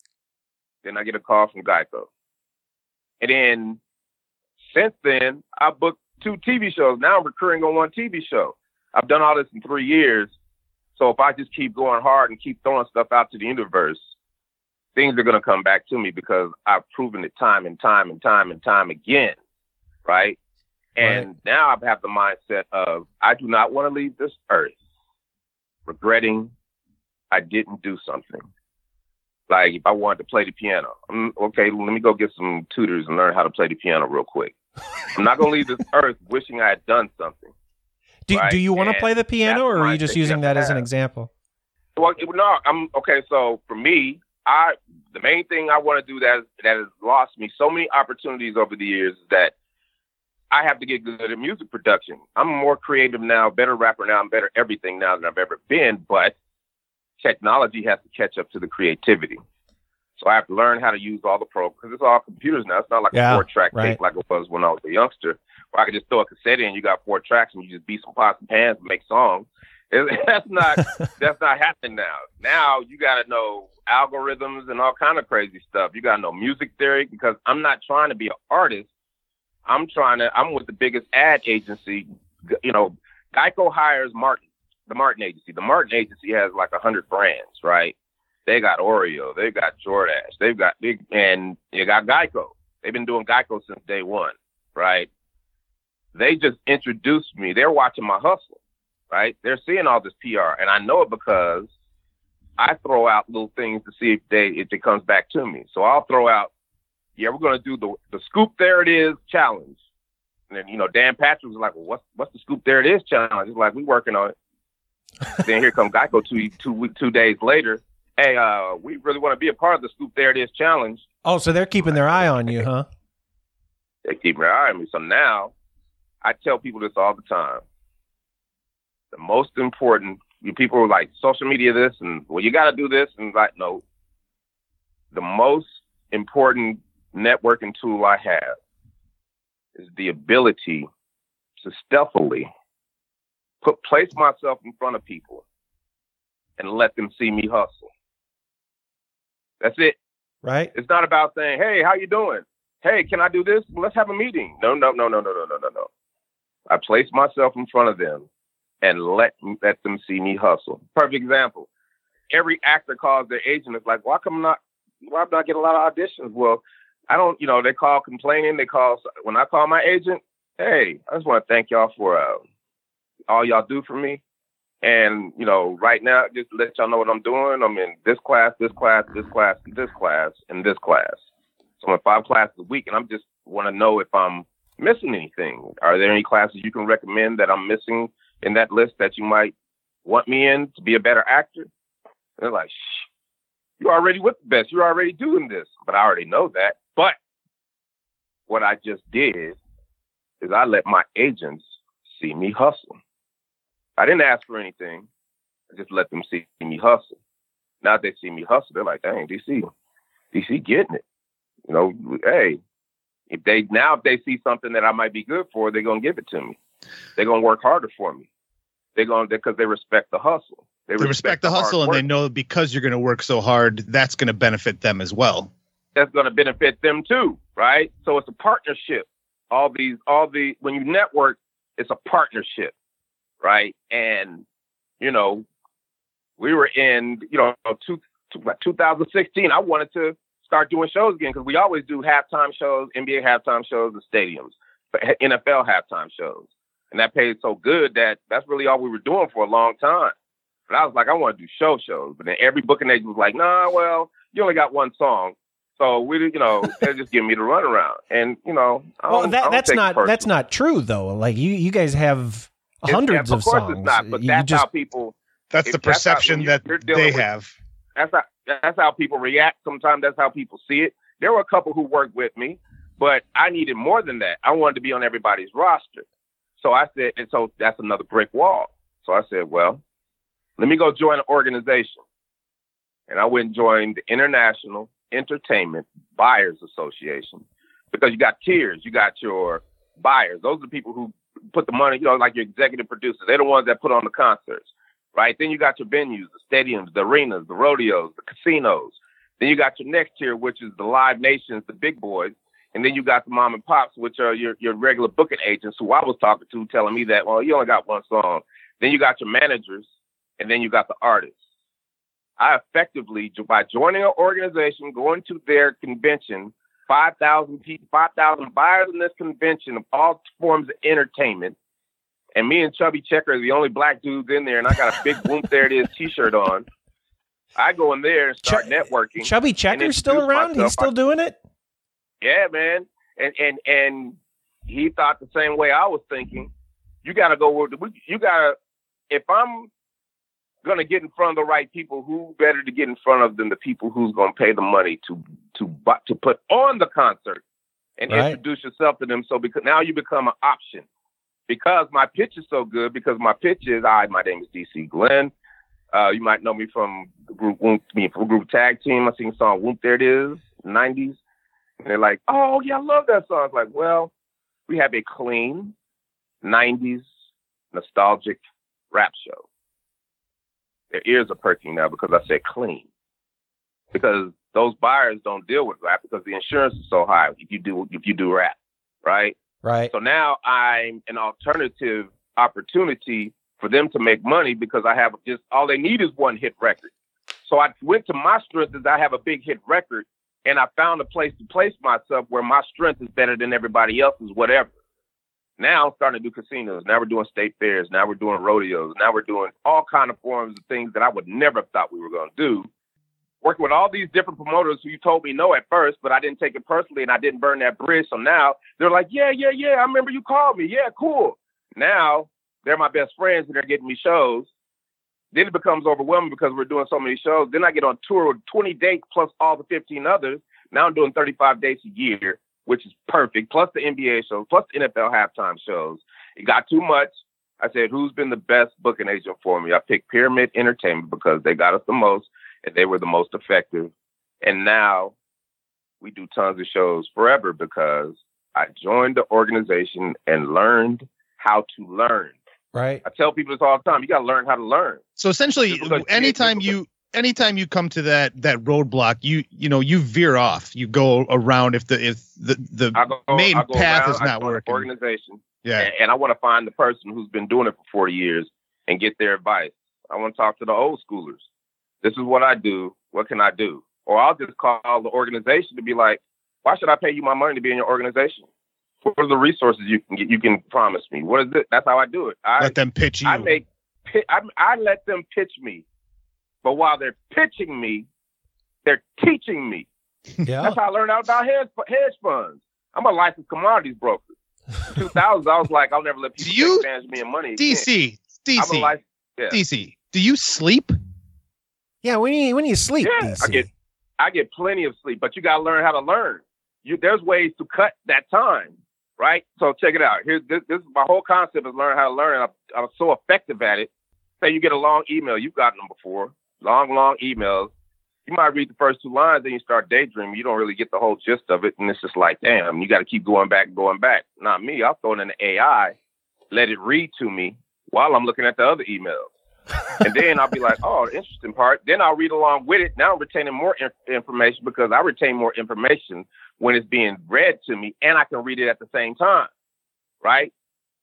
Then I get a call from Geico. And then since then, I booked two T V shows. Now I'm recurring on one T V show. I've done all this in three years. So if I just keep going hard and keep throwing stuff out to the universe, things are going to come back to me because I've proven it time and time and time and time again. Right. And right. Now I have the mindset of I do not want to leave this earth regretting I didn't do something. Like if I wanted to play the piano, I'm, okay, let me go get some tutors and learn how to play the piano real quick. I'm not going to leave this earth wishing I had done something. Do, right? do you want to play the piano, or are you just using that as an example? Well, no, I'm okay. So for me, I the main thing I want to do that that has lost me so many opportunities over the years is that I have to get good at music production. I'm more creative now, better rapper now, I'm better everything now than I've ever been. But technology has to catch up to the creativity. So I have to learn how to use all the programs because it's all computers now. It's not like yeah, a four-track right. tape like it was when I was a youngster, where I could just throw a cassette in, you got four tracks, and you just beat some pots and pans and make songs. It, that's not that's not happening now. Now you got to know algorithms and all kind of crazy stuff. You got to know music theory because I'm not trying to be an artist. I'm trying to. I'm with the biggest ad agency. You know, Geico hires Martin, the Martin agency. The Martin agency has like a hundred brands, right? They got Oreo, they've got Jordache, they've got big, and you got Geico. They've been doing Geico since day one, right? They just introduced me. They're watching my hustle, right? They're seeing all this P R, and I know it because I throw out little things to see if they if it comes back to me. So I'll throw out, yeah, we're gonna do the the scoop there it is challenge, and then you know Dan Patrick was like, well, what's what's the scoop there it is challenge? He's like, we working on it. Then here comes Geico two two two days later. Hey, uh, we really want to be a part of the Scoop There It Is challenge. Oh, so they're keeping their eye on you, huh? They're keeping their eye on me. So now I tell people this all the time. The most important, people are like, social media this, and well, you got to do this. And like, no, the most important networking tool I have is the ability to stealthily put place myself in front of people and let them see me hustle. That's it. Right. It's not about saying, hey, how you doing? Hey, can I do this? Let's have a meeting. No, no, no, no, no, no, no, no, no. I place myself in front of them and let let them see me hustle. Perfect example. Every actor calls their agent. It's like, why come I'm not, why am I getting a lot of auditions? Well, I don't, you know, they call complaining. They call, when I call my agent, hey, I just want to thank y'all for uh, all y'all do for me. And, you know, right now, just to let y'all know what I'm doing. I'm in this class, this class, this class, this class, and this class. So I'm in five classes a week, and I'm just want to know if I'm missing anything. Are there any classes you can recommend that I'm missing in that list that you might want me in to be a better actor? And they're like, shh, you're already with the best. You're already doing this. But I already know that. But what I just did is I let my agents see me hustle. I didn't ask for anything. I just let them see me hustle. Now they see me hustle, they're like, dang, D C, D C getting it. You know, hey, if they now if they see something that I might be good for, they're gonna give it to me. They're gonna work harder for me. They're gonna because they respect the hustle. They, they respect, respect the, the hustle, and they know because you're gonna work so hard, that's gonna benefit them as well. That's gonna benefit them too, right? So it's a partnership. All these, all the when you network, it's a partnership. Right. And, you know, we were in, you know, two, two, two thousand sixteen. I wanted to start doing shows again because we always do halftime shows, N B A halftime shows, and stadiums, N F L halftime shows. And that paid so good that that's really all we were doing for a long time. But I was like, I want to do show shows. But then every booking agent was like, nah, well, you only got one song. So we, you know, they're just giving me the runaround. And, you know, I well, that, that's not that's not true, though. Like you, you guys have hundreds yeah, of, of course songs. It's not, but you that's just, how people. That's the perception that's how, that they with, have. That's how that's how people react. Sometimes that's how people see it. There were a couple who worked with me, but I needed more than that. I wanted to be on everybody's roster. So I said, and so that's another brick wall. So I said, well, let me go join an organization. And I went and joined the International Entertainment Buyers Association, because you got tiers. You got your buyers. Those are the people who put the money, you know, like your executive producers. They're the ones that put on the concerts, right? Then you got your venues, the stadiums, the arenas, the rodeos, the casinos. Then you got your next tier, which is the Live Nations, the big boys. And then you got the mom and pops, which are your, your regular booking agents who I was talking to, telling me that, well, you only got one song. Then you got your managers, and then you got the artists. I effectively, by joining an organization, going to their convention, five thousand people, five thousand buyers in this convention of all forms of entertainment, and me and Chubby Checker are the only black dudes in there, and I got a big Whoop There It Is t-shirt on. I go in there and start Ch- networking. Chubby Checker's still around? Myself. He's still doing it? Yeah, man. And and and he thought the same way I was thinking. You got to go with the, you got to, if I'm going to get in front of the right people, who better to get in front of than the people who's going to pay the money to to to put on the concert and right. introduce yourself to them. So because now you become an option, because my pitch is so good, because my pitch is, hi, my name is D C Glenn. Uh, you might know me from the group, me from group Tag Team. I sing the song Whoop There It Is, nineties. And they're like, oh, yeah, I love that song. It's like, well, we have a clean nineties nostalgic rap show. Their ears are perking now because I said clean. Because those buyers don't deal with rap because the insurance is so high if you do if you do rap, right? Right. So now I'm an alternative opportunity for them to make money because I have just all they need is one hit record. So I went to my strength is I have a big hit record, and I found a place to place myself where my strength is better than everybody else's, whatever. Now I'm starting to do casinos. Now we're doing state fairs. Now we're doing rodeos. Now we're doing all kind of forms of things that I would never have thought we were going to do. Working with all these different promoters who you told me no at first, but I didn't take it personally and I didn't burn that bridge. So now they're like, yeah, yeah, yeah. I remember you called me. Yeah, cool. Now they're my best friends and they're getting me shows. Then it becomes overwhelming because we're doing so many shows. Then I get on tour with twenty dates plus all the fifteen others. Now I'm doing thirty-five dates a year, which is perfect, plus the N B A shows, plus the N F L halftime shows. It got too much. I said, who's been the best booking agent for me? I picked Pyramid Entertainment because they got us the most, and they were the most effective. And now we do tons of shows forever because I joined the organization and learned how to learn. Right. I tell people this all the time. You got to learn how to learn. So essentially, anytime you... Anytime you come to that that roadblock, you you know you veer off. You go around if the if the the go, main path around, is not working. Organization, yeah, and, and I want to find the person who's been doing it for forty years and get their advice. I want to talk to the old schoolers. This is what I do. What can I do? Or I'll just call the organization to be like, why should I pay you my money to be in your organization? What are the resources you can get? You can promise me. What is it? That's how I do it. I let them pitch you. I make. I, I let them pitch me. But while they're pitching me, they're teaching me. Yeah. That's how I learned out about hedge, hedge funds. I'm a licensed commodities broker. two thousands, I was like, I'll never let people you, take advantage of me and money. D C, D C, license, yeah. D C, do you sleep? Yeah, when you when you sleep, yeah, D C. I get I get plenty of sleep, but you got to learn how to learn. You there's ways to cut that time, right? So check it out. Here's this, this is my whole concept is learn how to learn. I'm, I'm so effective at it. Say you get a long email, you've gotten them before. Long, long emails. You might read the first two lines, then you start daydreaming. You don't really get the whole gist of it. And it's just like, damn, you got to keep going back, going back. Not me. I'll throw it in the A I, let it read to me while I'm looking at the other emails. And then I'll be like, oh, the interesting part. Then I'll read along with it. Now I'm retaining more in- information because I retain more information when it's being read to me and I can read it at the same time. Right?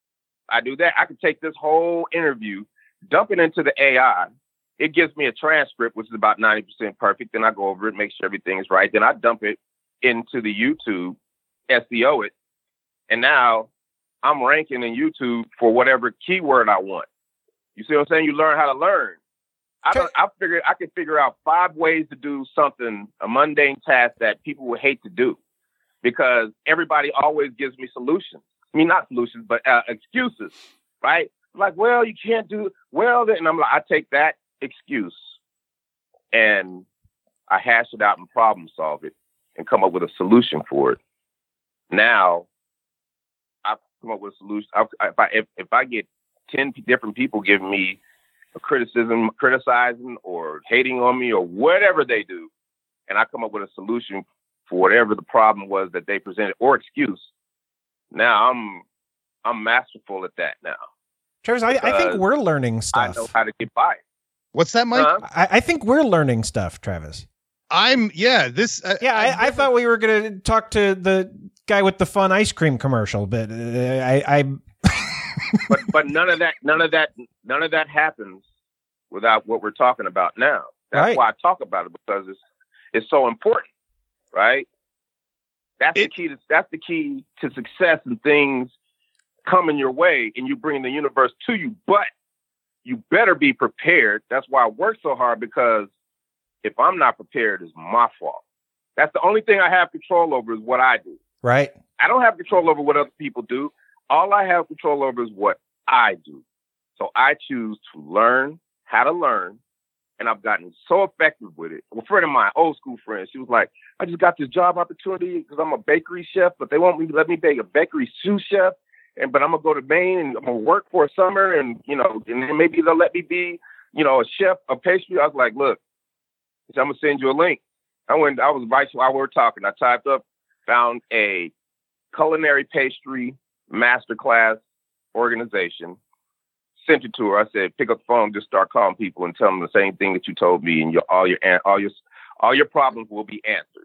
I do that. I can take this whole interview, dump it into the A I. It gives me a transcript, which is about ninety percent perfect. Then I go over it, make sure everything is right. Then I dump it into the YouTube, S E O it. And now I'm ranking in YouTube for whatever keyword I want. You see what I'm saying? You learn how to learn. I don't, I figured I could figure out five ways to do something, a mundane task that people would hate to do because everybody always gives me solutions. I mean, not solutions, but uh, excuses, right? Like, well, you can't do well. And I'm like, I take that excuse and I hash it out and problem solve it and come up with a solution for it. Now I've come up with a solution. I, if I if, if I get ten different people giving me criticism, criticizing or hating on me or whatever they do, and I come up with a solution for whatever the problem was that they presented or excuse. Now I'm I'm masterful at that now. Travis, I, I think we're learning stuff. I know how to get by. What's that, Mike? Uh-huh. I, I think we're learning stuff, Travis. I'm yeah. This uh, yeah. I, I thought we were going to talk to the guy with the fun ice cream commercial, but uh, I. I... but but none of that none of that none of that happens without what we're talking about now. That's right. why I talk about it, because it's it's so important, right? That's it, the key to that's the key to success and things coming your way, and you bring the universe to you. But you better be prepared. That's why I work so hard, because if I'm not prepared, it's my fault. That's the only thing I have control over is what I do. Right. I don't have control over what other people do. All I have control over is what I do. So I choose to learn how to learn. And I've gotten so effective with it. A friend of mine, old school friend, she was like, I just got this job opportunity because I'm a bakery chef, but they won't let me be a bakery sous chef. And but I'm gonna go to Maine and I'm gonna work for a summer, and you know, and then maybe they'll let me be, you know, a chef, a pastry. I was like, look, I'm gonna send you a link. I went, I was right while we were talking. I typed up, found a culinary pastry masterclass organization, sent it to her. I said, pick up the phone, just start calling people and tell them the same thing that you told me, and your all your all your all your problems will be answered.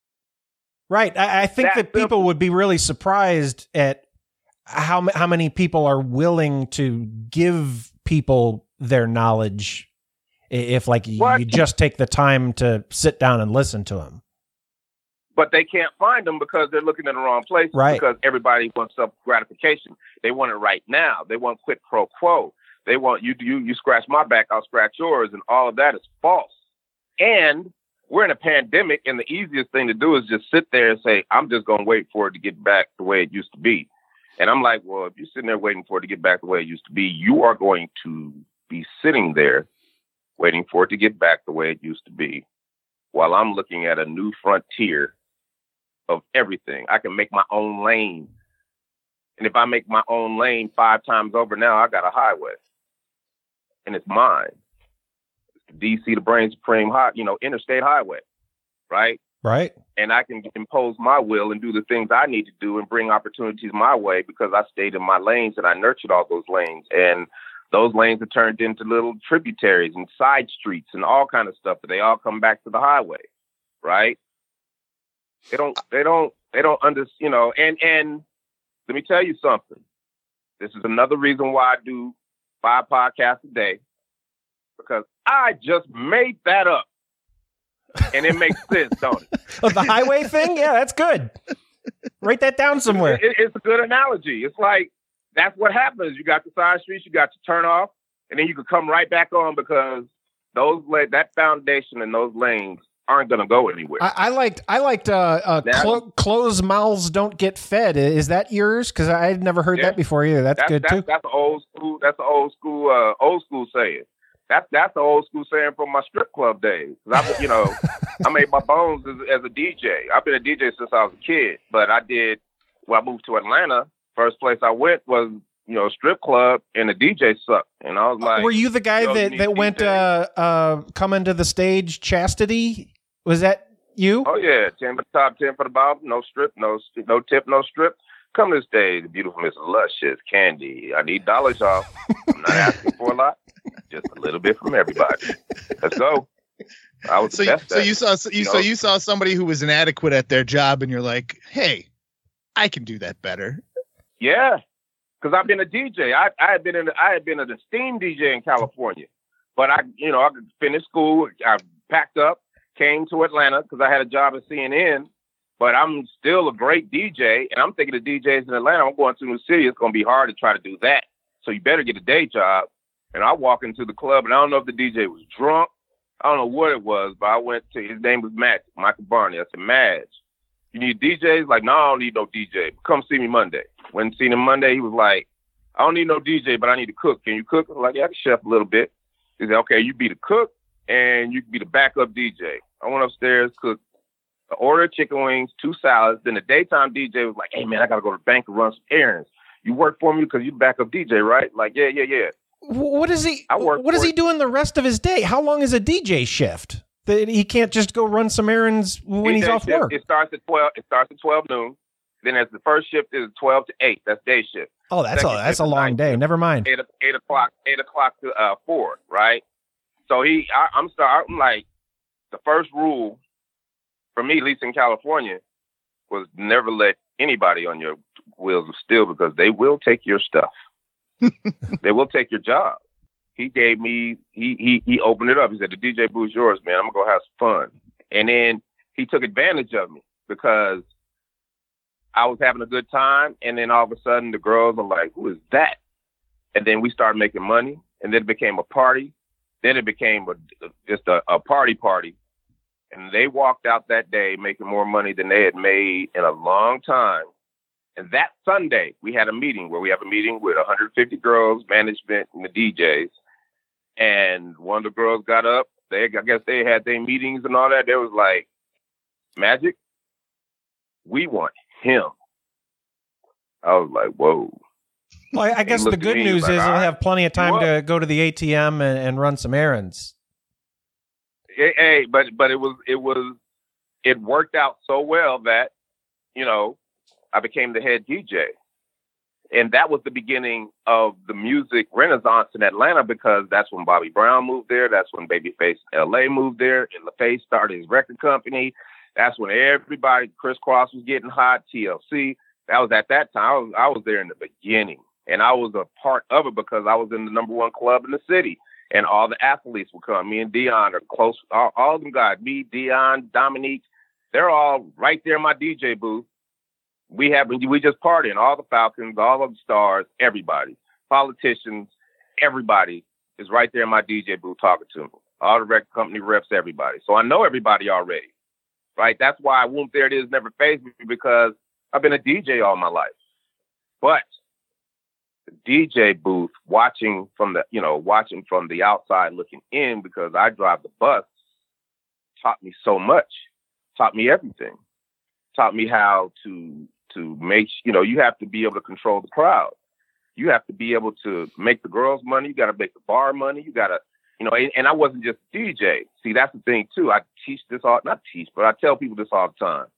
Right. I, I think that, that people would be really surprised at how how many people are willing to give people their knowledge if, like, what? you just take the time to sit down and listen to them. But they can't find them because they're looking in the wrong place. Right. Because everybody wants self gratification. They want it right now. They want quid pro quo. They want you you you scratch my back, I'll scratch yours, and all of that is false. And we're in a pandemic, and the easiest thing to do is just sit there and say, I'm just going to wait for it to get back the way it used to be. And I'm like, well, if you're sitting there waiting for it to get back the way it used to be, you are going to be sitting there waiting for it to get back the way it used to be, while I'm looking at a new frontier of everything. I can make my own lane. And if I make my own lane five times over now, I got a highway. And it's mine. It's the D C, the Brain Supreme, high, you know, interstate highway, right? Right. And I can impose my will and do the things I need to do and bring opportunities my way because I stayed in my lanes and I nurtured all those lanes. And those lanes are turned into little tributaries and side streets and all kind of stuff, but they all come back to the highway, right? They don't, they don't, they don't under, you know, and, and let me tell you something. This is another reason why I do five podcasts a day, because I just made that up. And it makes sense, don't it? Oh, the highway thing? Yeah, that's good. Write that down somewhere. It, it's a good analogy. It's like, that's what happens. You got the side streets, you got to turn off, and then you can come right back on because those la- that foundation and those lanes aren't going to go anywhere. I, I liked, I liked uh, uh, clo- closed mouths don't get fed. Is that yours? Because I had never heard yeah. that before either. That's, that's good that's, too. That's an old school. That's an old school. Uh, old school saying. That's that's the old school saying from my strip club days. I, you know, I made my bones as, as a D J. I've been a D J since I was a kid, but I did. When I moved to Atlanta, first place I went was, you know, a strip club, and the D J sucked. And I was like, were you the guy that, that went uh, uh, coming to the stage? Chastity, was that you? Oh yeah, ten for the top, ten for the bottom. No strip, no no tip, no strip. Come to the stage, the beautiful Miss Luscious Candy. I need dollars off. I'm not asking for a lot. Just a little bit from everybody. Let's go. I was so, the best so at you it, saw so you, you know? so you saw somebody who was inadequate at their job, and you're like, hey, I can do that better. Yeah, because I've been a D J. I I had been in I had been an esteemed D J in California, but I you know I finished school. I packed up, came to Atlanta because I had a job at C N N. But I'm still a great D J, and I'm thinking of D Js in Atlanta. I'm going to New City. It's going to be hard to try to do that. So you better get a day job. And I walk into the club, and I don't know if the D J was drunk. I don't know what it was, but I went to, his name was Matt, Michael Barney. I said, Madge, you need D Js? Like, no, I don't need no D J. Come see me Monday. When seen him Monday, he was like, I don't need no D J, but I need to cook. Can you cook? I'm like, yeah, I can chef a little bit. He said, okay, you be the cook, and you can be the backup D J. I went upstairs, cooked. I ordered chicken wings, two salads. Then the daytime D J was like, hey, man, I got to go to the bank and run some errands. You work for me because you backup D J, right? Like, yeah, yeah, yeah. What is he? I work what does for he it. do in the rest of his day? How long is a D J shift? That he can't just go run some errands when D J he's off shift, work. It starts at twelve. It starts at twelve noon. Then as the first shift is twelve to eight. That's day shift. Oh, that's Second a that's shift a is long night day. shift. Never mind. Eight, eight o'clock. Eight o'clock to uh, four. Right. So he, I, I'm start. I'm like, the first rule for me, at least in California, was never let anybody on your wheels of steel because they will take your stuff. They will take your job. He gave me, he, he, he opened it up. He said, the D J booth's yours, man. I'm going to have some fun. And then he took advantage of me because I was having a good time. And then all of a sudden the girls are like, who is that? And then we started making money, and then it became a party. Then it became a, just a, a party party. And they walked out that day making more money than they had made in a long time. And that Sunday, we had a meeting where we have a meeting with one hundred fifty girls, management, and the D Js. And one of the girls got up. They, I guess they had their meetings and all that. They was like, Magic, we want him. I was like, whoa. Well, I, I guess the good news like, is he'll right, have plenty of time to go to the A T M and, and run some errands. Hey, hey, but but it was it was it worked out so well that, you know, I became the head D J. And that was the beginning of the music renaissance in Atlanta because that's when Bobby Brown moved there. That's when Babyface L A moved there. And LaFace started his record company. That's when everybody, Chris Cross was getting hot, T L C. That was at that time. I was, I was there in the beginning. And I was a part of it because I was in the number one club in the city. And all the athletes would come. Me and Dion are close. All, all of them guys, me, Dion, Dominique, they're all right there in my D J booth. We have we just partying. All the Falcons, all of the stars, everybody, politicians, everybody is right there in my D J booth talking to me. All the record company reps, everybody. So I know everybody already, right? That's why Whoop There It Is never fazed me because I've been a D J all my life. But the D J booth, watching from the you know watching from the outside looking in because I drive the bus, taught me so much. Taught me everything. Taught me how to. To make, you know, you have to be able to control the crowd. You have to be able to make the girls money. You got to make the bar money. You got to, you know, and, and I wasn't just a D J. See, that's the thing too. I teach this all, not teach, but I tell people this all the time.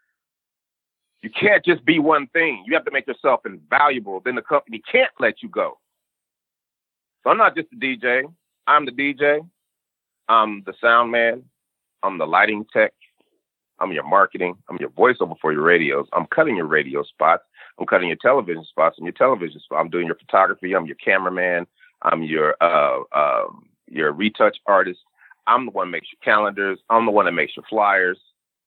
You can't just be one thing. You have to make yourself invaluable. Then the company can't let you go. So I'm not just a D J. I'm the D J. I'm the sound man. I'm the lighting tech. I'm your marketing. I'm your voiceover for your radios. I'm cutting your radio spots. I'm cutting your television spots. I'm your television spots. I'm doing your photography. I'm your cameraman. I'm your uh, um, your retouch artist. I'm the one that makes your calendars. I'm the one that makes your flyers.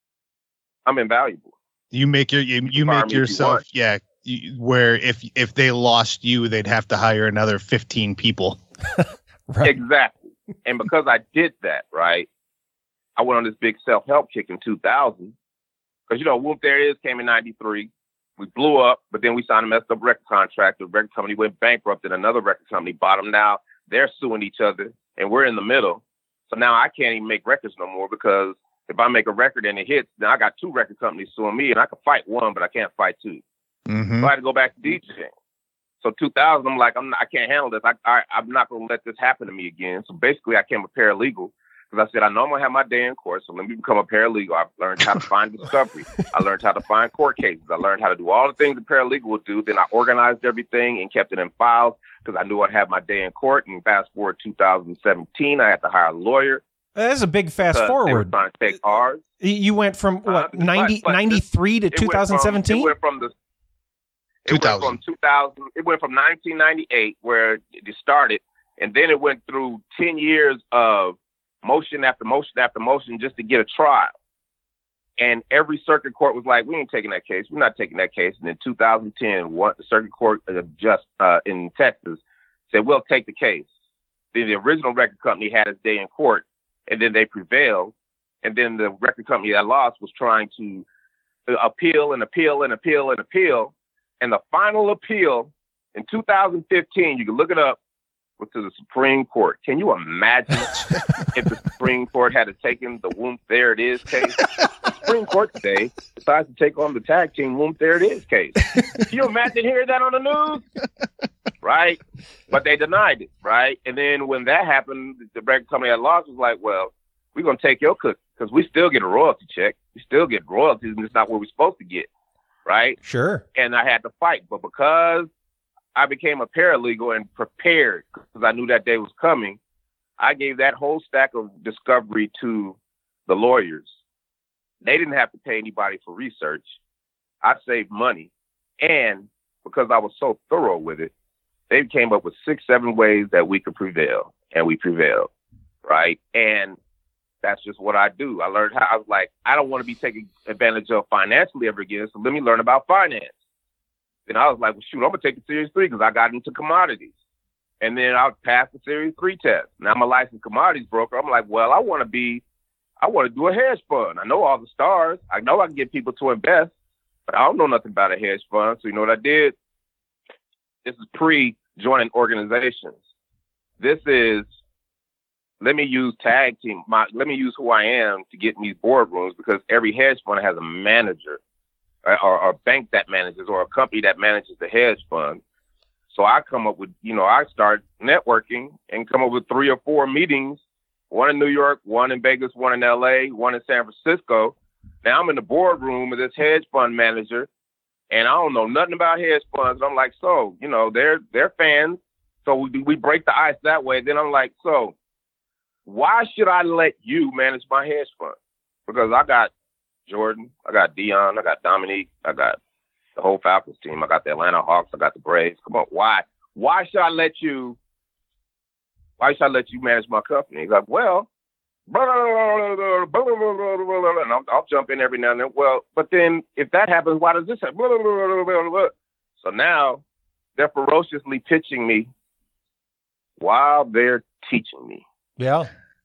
I'm invaluable. You make your you, you make yourself you yeah. You, where if if they lost you, they'd have to hire another fifteen people. Right. Exactly. And because I did that, right. I went on this big self-help kick in two thousand because, you know, Whoop There It Is came in ninety-three. We blew up, but then we signed a messed up record contract. The record company went bankrupt and another record company bottomed out. They're suing each other and we're in the middle. So now I can't even make records no more because if I make a record and it hits, then I got two record companies suing me and I can fight one, but I can't fight two. Mm-hmm. So I had to go back to DJing. So two thousand, I'm like, I'm not, I can't handle this. I, I, I'm not going to let this happen to me again. So basically I became a paralegal. Because I said, I know I'm going to have my day in court, so let me become a paralegal. I've learned how to find discovery. I learned how to find court cases. I learned how to do all the things a paralegal would do. Then I organized everything and kept it in files because I knew I'd have my day in court. And fast forward two thousand seventeen, I had to hire a lawyer. That's a big fast forward. They were trying to take ours. You went from, what, uh, ninety, but, but ninety-three to twenty seventeen? It went from the... It went from two thousand. It went from nineteen ninety-eight, where it started, and then it went through ten years of motion after motion after motion just to get a trial. And every circuit court was like, we ain't taking that case. We're not taking that case. And in two thousand ten, one, the circuit court uh, just uh, in Texas said, we'll take the case. Then the original record company had its day in court, and then they prevailed. And then the record company that lost was trying to appeal and appeal and appeal and appeal. And the final appeal in two thousand fifteen, you can look it up, was to the Supreme Court. Can you imagine if the Supreme Court had taken the Whoop There It Is case? The Supreme Court today decides to take on the tag team Whoop There It Is case. Can you imagine hearing that on the news? right? But they denied it, right? And then when that happened, the record company at loss was like, well, we're going to take your cookie because we still get a royalty check. We still get royalties, and it's not what we're supposed to get, right? Sure. And I had to fight. But because I became a paralegal and prepared because I knew that day was coming, I gave that whole stack of discovery to the lawyers. They didn't have to pay anybody for research. I saved money. And because I was so thorough with it, they came up with six, seven ways that we could prevail. And we prevailed, right? And that's just what I do. I learned how, I was like, I don't want to be taken advantage of financially ever again, so let me learn about finance. Then I was like, well, shoot, I'm going to take the Series three because I got into commodities. And then I passed the Series three test. Now I'm a licensed commodities broker. I'm like, well, I want to be, I want to do a hedge fund. I know all the stars. I know I can get people to invest, but I don't know nothing about a hedge fund. So you know what I did? This is pre-joining organizations. This is, let me use tag team. My, let me use who I am to get in these boardrooms because every hedge fund has a manager or, or a bank that manages or a company that manages the hedge fund. So I come up with, you know, I start networking and come up with three or four meetings, one in New York, one in Vegas, one in L A, one in San Francisco. Now I'm in the boardroom with this hedge fund manager and I don't know nothing about hedge funds. And I'm like, so, you know, they're, they're fans. So we, we break the ice that way. Then I'm like, so why should I let you manage my hedge fund? Because I got Jordan, I got Dion, I got Dominique, I got the whole Falcons team. I got the Atlanta Hawks. I got the Braves. Come on, why? Why should I let you? Why should I let you manage my company? He's like, well, and I'll, I'll jump in every now and then. Well, but then if that happens, why does this happen? So now they're ferociously pitching me while they're teaching me. Yeah.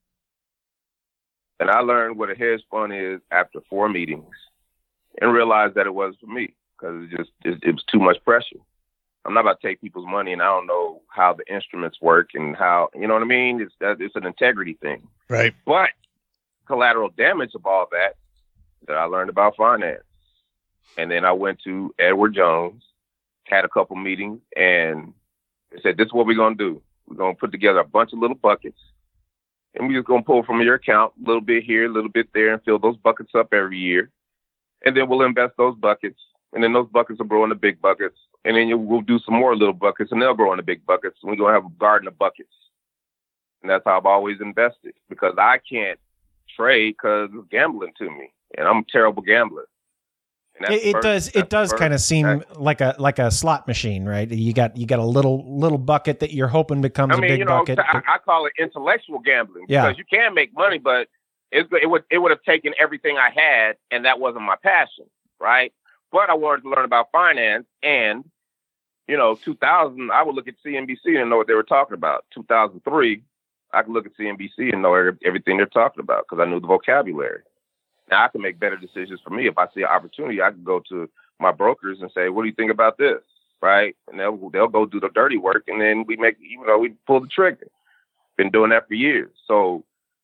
And I learned what a hedge fund is after four meetings and realized that it was for me. Because it just it, it was too much pressure. I'm not about to take people's money, and I don't know how the instruments work and how, you know what I mean? It's that it's an integrity thing, right? But collateral damage of all that that I learned about finance, and then I went to Edward Jones, had a couple meetings, and they said, "This is what we're gonna do. We're gonna put together a bunch of little buckets, and we're just gonna pull from your account a little bit here, a little bit there, and fill those buckets up every year, and then we'll invest those buckets." And then those buckets will grow into big buckets. And then you, we'll do some more little buckets and they'll grow into big buckets. And we're going to have a garden of buckets. And that's how I've always invested because I can't trade because it's gambling to me. And I'm a terrible gambler. And it, it first, does. It does kind of seem that's, like a like a slot machine, right? You got you got a little little bucket that you're hoping becomes I mean, a big you know, bucket. I, I call it intellectual gambling yeah. because you can make money, but it, it would it would have taken everything I had, and that wasn't my passion, right? But I wanted to learn about finance, and, you know, two thousand, I would look at C N B C and know what they were talking about. two thousand three, I could look at C N B C and know everything they're talking about because I knew the vocabulary. Now, I can make better decisions for me. If I see an opportunity, I can go to my brokers and say, what do you think about this, right? And they'll, they'll go do the dirty work, and then we make, you know, we pull the trigger. Been doing that for years. So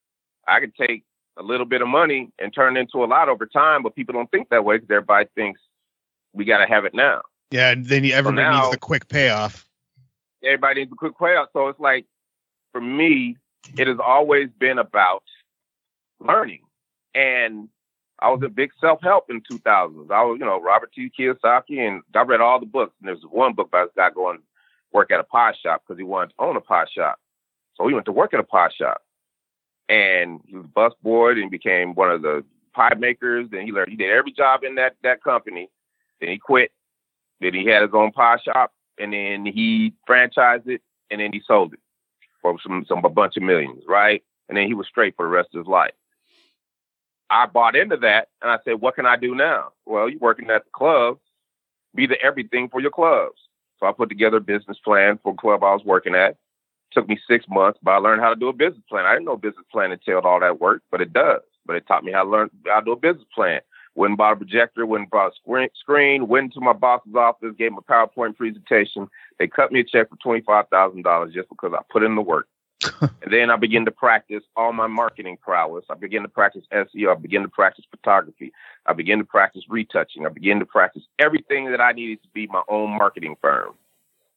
I could take a little bit of money and turn it into a lot over time, but people don't think that way because everybody thinks, we got to have it now. Yeah, and then everybody so now, needs the quick payoff. Everybody needs the quick payoff. So it's like, for me, it has always been about learning. And I was a big self-help in two thousands. I was, you know, Robert T. Kiyosaki, and I read all the books. And there's one book about this guy going to work at a pie shop because he wanted to own a pie shop. So he went to work at a pie shop. And he was a busboy and became one of the pie makers. Then he learned, he did every job in that that company. Then he quit. Then he had his own pie shop, and then he franchised it, and then he sold it for some, some a bunch of millions, right? And then he was straight for the rest of his life. I bought into that, and I said, what can I do now? Well, you're working at the club. Be the everything for your clubs. So I put together a business plan for the club I was working at. It took me six months, but I learned how to do a business plan. I didn't know business plan entailed all that work, but it does. But it taught me how to learn how to do a business plan. Went and bought a projector, went and bought a screen, went into my boss's office, gave him a PowerPoint presentation. They cut me a check for twenty-five thousand dollars just because I put in the work. And then I began to practice all my marketing prowess. I began to practice S E O. I began to practice photography. I began to practice retouching. I began to practice everything that I needed to be my own marketing firm.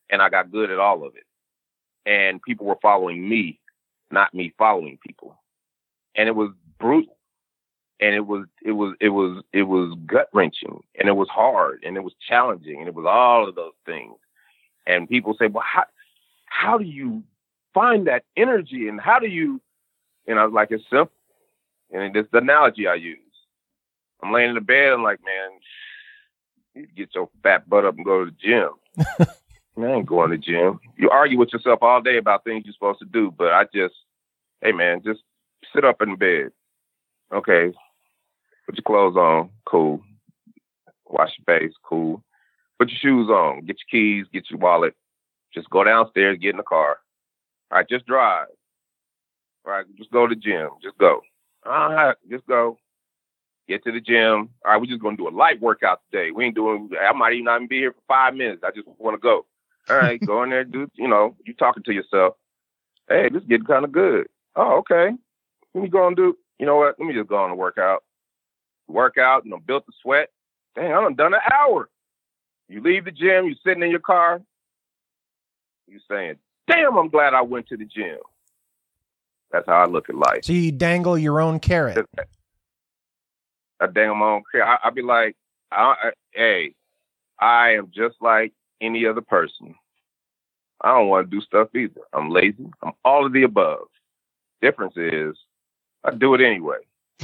and I got good at all of it. And people were following me, not me following people. And it was brutal. And it was, it was, it was, it was gut wrenching, and it was hard, and it was challenging, and it was all of those things. And people say, well, how, how do you find that energy? And how do you, and I was like, it's simple. And it's the analogy I use. I'm laying in the bed. I'm like, man, you get your fat butt up and go to the gym. I ain't going to the gym. You argue with yourself all day about things you're supposed to do. But I just, hey, man, just sit up in bed. Okay. Put your clothes on. Cool. Wash your face. Cool. Put your shoes on. Get your keys. Get your wallet. Just go downstairs. Get in the car. All right. Just drive. All right. Just go to the gym. Just go. All right. Just go. Get to the gym. All right. We're just going to do a light workout today. We ain't doing, I might even not even be here for five minutes. I just want to go. All right. Go in there. Do, you know, you talking to yourself. Hey, this is getting kind of good. Oh, okay. Let me go and do, you know what? Let me just go on and work out. Work out, you know, built the sweat. Dang, I done done an hour. You leave the gym, you're sitting in your car. You're saying, damn, I'm glad I went to the gym. That's how I look at life. So you dangle your own carrot. I dangle my own carrot. I, I'd be like, I, I, hey, I am just like any other person. I don't want to do stuff either. I'm lazy. I'm all of the above. Difference is I do it anyway.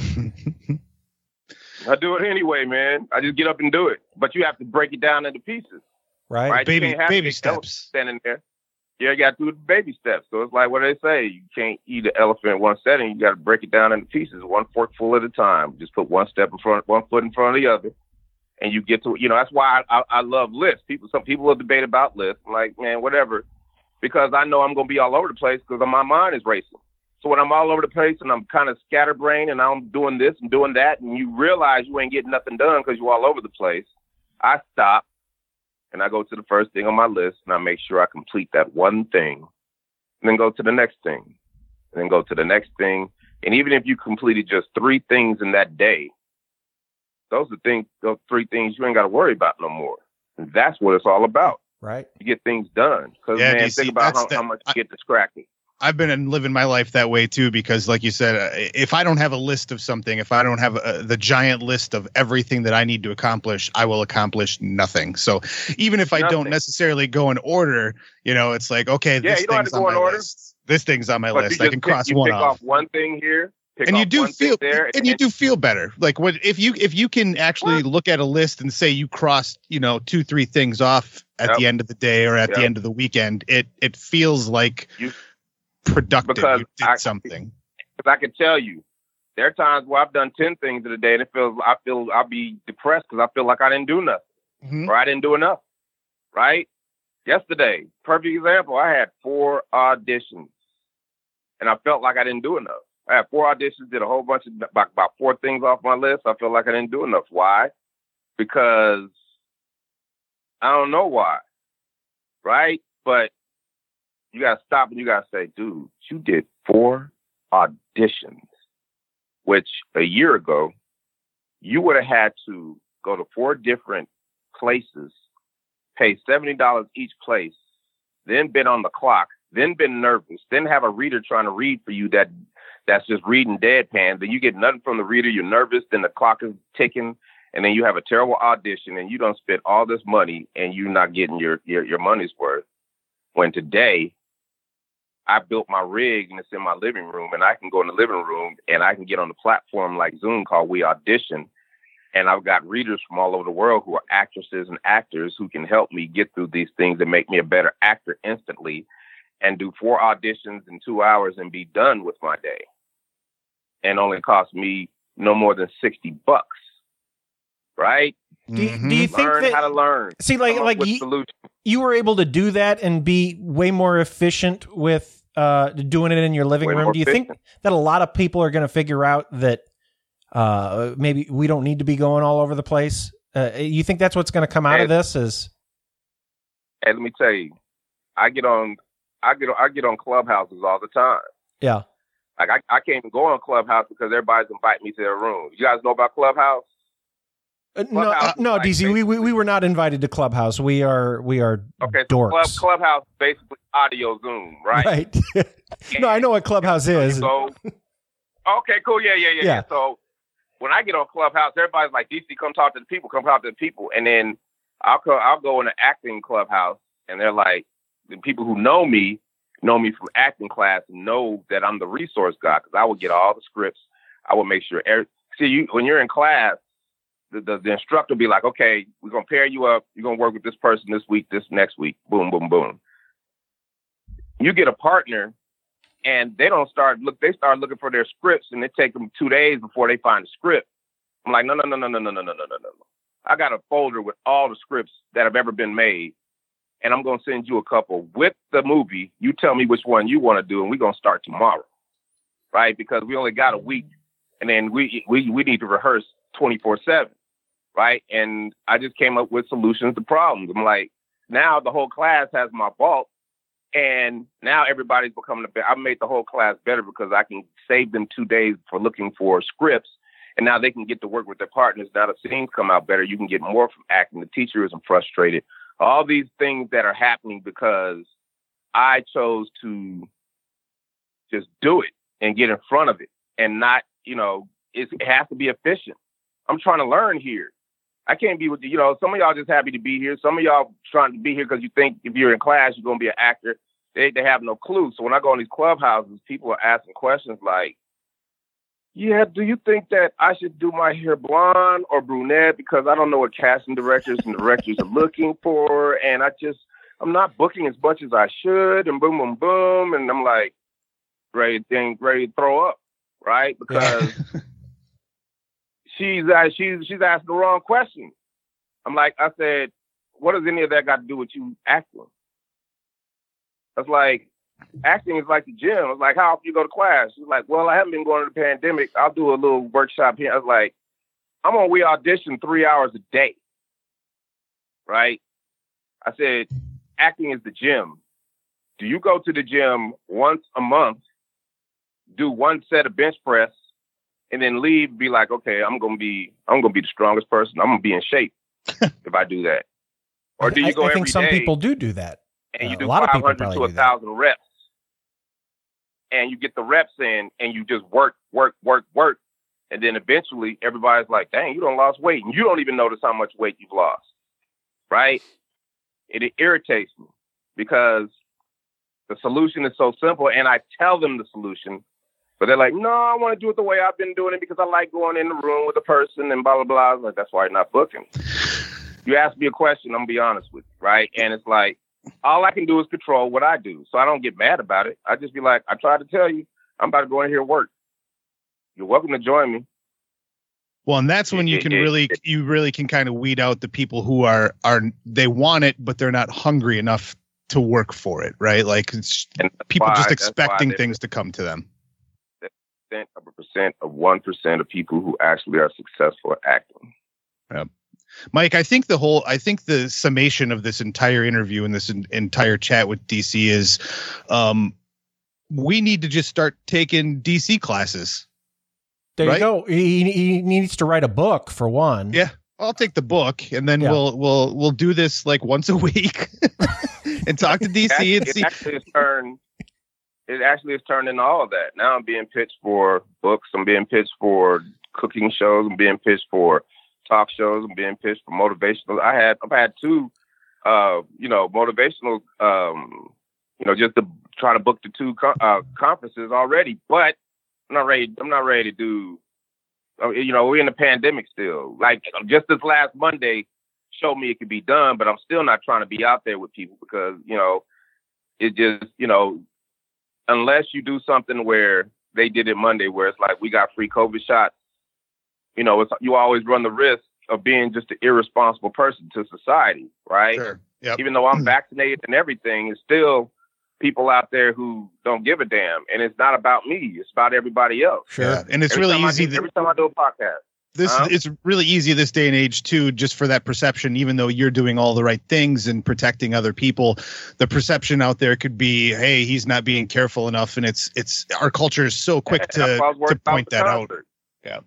I do it anyway, man. I just get up and do it. But you have to break it down into pieces. Right. right? Baby, baby steps. Standing there. Yeah, you got to do the baby steps. So it's like what they say. You can't eat an elephant in one setting. You got to break it down into pieces, one forkful at a time. Just put one step in front, one foot in front of the other. And you get to, you know, that's why I, I, I love lists. People, some people will debate about lists. I'm like, man, whatever. Because I know I'm going to be all over the place because my mind is racing. So when I'm all over the place and I'm kind of scatterbrained and I'm doing this and doing that, and you realize you ain't getting nothing done because you're all over the place, I stop and I go to the first thing on my list and I make sure I complete that one thing, and then go to the next thing, and then go to the next thing. And even if you completed just three things in that day, those are things, those three things you ain't got to worry about no more. And that's what it's all about. Right. You get things done. Because, yeah, man, D C, think about how, the, how much I, you get distracted. I've been living my life that way too, because like you said, uh, if I don't have a list of something, if I don't have a, the giant list of everything that I need to accomplish, I will accomplish nothing. So even if I nothing. don't necessarily go in order, you know, it's like, okay, yeah, this thing's on my order. list. This thing's on my but list. I can pick, cross you one pick off. off one thing here. And you do feel there, and, and you do feel better. Like what if you if you can actually what? look at a list and say you crossed, you know, two, three things off at yep. the end of the day or at yep. the end of the weekend, it it feels like you, productive. Because you did I, something. Because I can tell you, there are times where I've done ten things in a day and it feels I feel I'll be depressed because I feel like I didn't do nothing mm-hmm. or I didn't do enough. Right? Yesterday, perfect example. I had four auditions and I felt like I didn't do enough. I had four auditions, did a whole bunch of about, about four things off my list. I feel like I didn't do enough. Why? Because I don't know why. Right? But you got to stop and you got to say, dude, you did four auditions, which a year ago, you would have had to go to four different places, pay seventy dollars each place, then been on the clock, then been nervous, then have a reader trying to read for you that that's just reading deadpan. Then you get nothing from the reader. You're nervous. Then the clock is ticking. And then you have a terrible audition and you don't spend all this money and you're not getting your, your, your money's worth. When today I built my rig and it's in my living room and I can go in the living room and I can get on the platform like Zoom called We Audition. And I've got readers from all over the world who are actresses and actors who can help me get through these things and make me a better actor instantly and do four auditions in two hours and be done with my day. And only cost me no more than sixty bucks. Right? Do you, do you think learn that, how to learn? See, like, like you, you were able to do that and be way more efficient with uh, doing it in your living way room. Do you efficient. think that a lot of people are going to figure out that uh, maybe we don't need to be going all over the place? Uh, you think that's what's going to come out and, of this? Is and let me tell you, I get on, I get on, I get on Clubhouses all the time. Yeah. Like I, I can't even go on Clubhouse because everybody's inviting me to their room. You guys know about Clubhouse? Uh, no, uh, no, like D C. We, we we were not invited to Clubhouse. We are we are okay. So dorks. Club, Clubhouse basically audio Zoom, right? Right. No, I know what Clubhouse is. So, okay, cool. Yeah, yeah, yeah, yeah, yeah. So when I get on Clubhouse, everybody's like, D C, come talk to the people. Come talk to the people. And then I'll go I'll go in the acting Clubhouse, and they're like, the people who know me know me from acting class and know that I'm the resource guy because I would get all the scripts. I would make sure. Every, see, you when you're in class. The, the, the instructor will be like, okay, we're going to pair you up. You're going to work with this person this week, this next week. Boom, boom, boom. You get a partner and they don't start look. They start looking for their scripts and it take them two days before they find the script. I'm like, no, no, no, no, no, no, no, no, no, no, no. I got a folder with all the scripts that have ever been made. And I'm going to send you a couple with the movie. You tell me which one you want to do. And we're going to start tomorrow. Right. Because we only got a week and then we, we, we need to rehearse twenty-four seven. Right. And I just came up with solutions to problems. I'm like, now the whole class has my vault. And now everybody's becoming a better. I made the whole class better because I can save them two days for looking for scripts. And now they can get to work with their partners. Now the scenes come out better. You can get more from acting. The teacher isn't frustrated. All these things that are happening because I chose to just do it and get in front of it and not, you know, it has to be efficient. I'm trying to learn here. I can't be with you. You know, some of y'all just happy to be here. Some of y'all trying to be here because you think if you're in class, you're going to be an actor. They they have no clue. So when I go in these clubhouses, people are asking questions like, yeah, do you think that I should do my hair blonde or brunette? Because I don't know what casting directors and directors are looking for. And I just, I'm not booking as much as I should. And boom, boom, boom. And I'm like, ready, thing, ready to throw up, right? Because... She's uh, she's she's asking the wrong question. I'm like, I said, what does any of that got to do with you acting? That's like, acting is like the gym. It's like, how often you go to class? She's like, well, I haven't been going to the pandemic. I'll do a little workshop here. I was like, I'm on We Audition three hours a day, right? I said, acting is the gym. Do you go to the gym once a month, do one set of bench press, and then leave, be like, okay, I'm gonna be, I'm gonna be the strongest person. I'm gonna be in shape if I do that. Or do you go I, I every think some day people do do that. And uh, you do a lot five of people hundred to do a thousand reps, and you get the reps in, and you just work, work, work, work, and then eventually everybody's like, dang, you done lost weight, and you don't even notice how much weight you've lost, right? It, it irritates me because the solution is so simple, and I tell them the solution. But they're like, no, I want to do it the way I've been doing it because I like going in the room with a person and blah, blah, blah. I was like, that's why you're not booking. You ask me a question, I'm going to be honest with you, right? And it's like, all I can do is control what I do. So I don't get mad about it. I just be like, I tried to tell you, I'm about to go in here and work. You're welcome to join me. Well, and that's when you can really, you really can kind of weed out the people who are, are they want it, but they're not hungry enough to work for it, right? Like it's people why, just expecting they, things to come to them. Of a percent of one percent of people who actually are successful at acting. Yep. Mike, I think the whole, I think the summation of this entire interview and this in, entire chat with D C is, um, we need to just start taking D C classes. There right? you go. He, he needs to write a book for one. Yeah, I'll take the book, and then yeah. we'll we'll we'll do this like once a week and talk to D C and it see. Actually has turned, it actually has turned into all of that. Now I'm being pitched for books. I'm being pitched for cooking shows. I'm being pitched for talk shows. I'm being pitched for motivational. I had I've had two, uh, you know, motivational, um, you know, just to try to book the two co- uh, conferences already. But I'm not ready. I'm not ready to do. You know, we're in the pandemic still. Like just this last Monday showed me it could be done, but I'm still not trying to be out there with people because you know, it just you know, unless you do something where they did it Monday, where it's like we got free COVID shots. You know, it's, you always run the risk of being just an irresponsible person to society, right? Sure. Yep. Even though I'm vaccinated and everything, it's still people out there who don't give a damn. And it's not about me. It's about everybody else. Sure. Yeah. And it's every really easy. Do, every time I do a podcast. This huh? It's really easy this day and age, too, just for that perception, even though you're doing all the right things and protecting other people, the perception out there could be, hey, he's not being careful enough. And it's it's our culture is so quick to, to point that out. Yeah.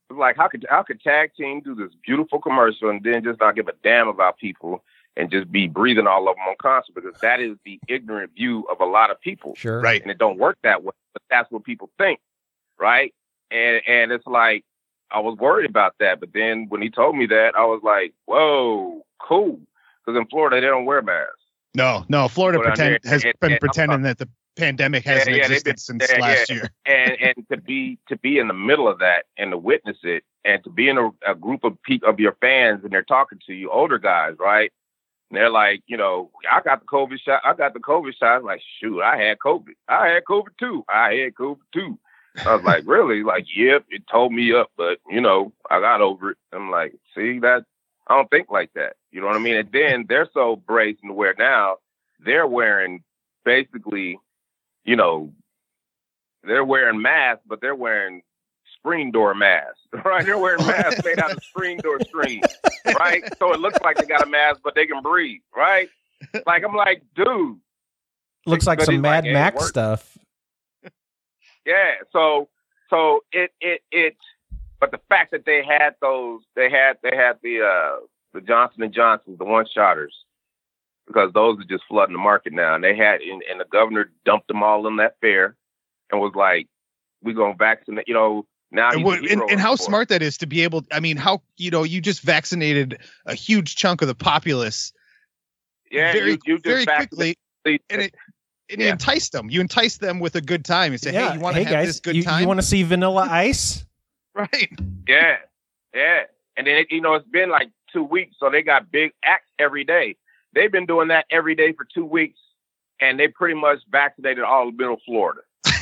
It's like how could how could tag team do this beautiful commercial and then just not give a damn about people and just be breathing all over them on concert? Because that is the ignorant view of a lot of people. Sure. Right. And it don't work that way, but that's what people think. Right. And and it's like, I was worried about that. But then when he told me that, I was like, whoa, cool. Because in Florida, they don't wear masks. No, no. Florida Go down pretend, there has and- been and- pretending that the pandemic hasn't Yeah, yeah, they've existed been- since yeah, last yeah. year. and and to be to be in the middle of that and to witness it and to be in a, a group of people of your fans and they're talking to you, older guys, right? And they're like, you know, I got the COVID shot. I got the COVID shot. I'm like, shoot, I had COVID. I had COVID too. I had COVID too. I was like, really? Like, yep, it tore me up, but you know, I got over it. I'm like, see that? I don't think like that. You know what I mean? And then they're so brazen to where now they're wearing basically, you know, they're wearing masks, but they're wearing screen door masks, right? They're wearing masks made out of screen door screen, right? So it looks like they got a mask, but they can breathe, right? Like, I'm like, dude. Looks like But some he's Mad like, hey, it Max works. stuff. Yeah. So, so it, it, it, but the fact that they had those, they had, they had the, uh, the Johnson and Johnsons, the one shotters, because those are just flooding the market now. And they had, and, and the governor dumped them all in that fair and was like, we going to vaccinate, you know, now. And, he's what, a hero and, and how in the sport. smart that is to be able, I mean, how, you know, you just vaccinated a huge chunk of the populace Yeah. very, you, you just very vaccinated- quickly. And it, and you Yeah. enticed them. You enticed them with a good time. You say, yeah. hey, you want to hey have guys, this good you, time? you want to see Vanilla Ice? Right. Yeah, yeah. And then, it, you know, it's been like two weeks, so they got big acts every day. They've been doing that every day for two weeks, and they pretty much vaccinated all of middle Florida.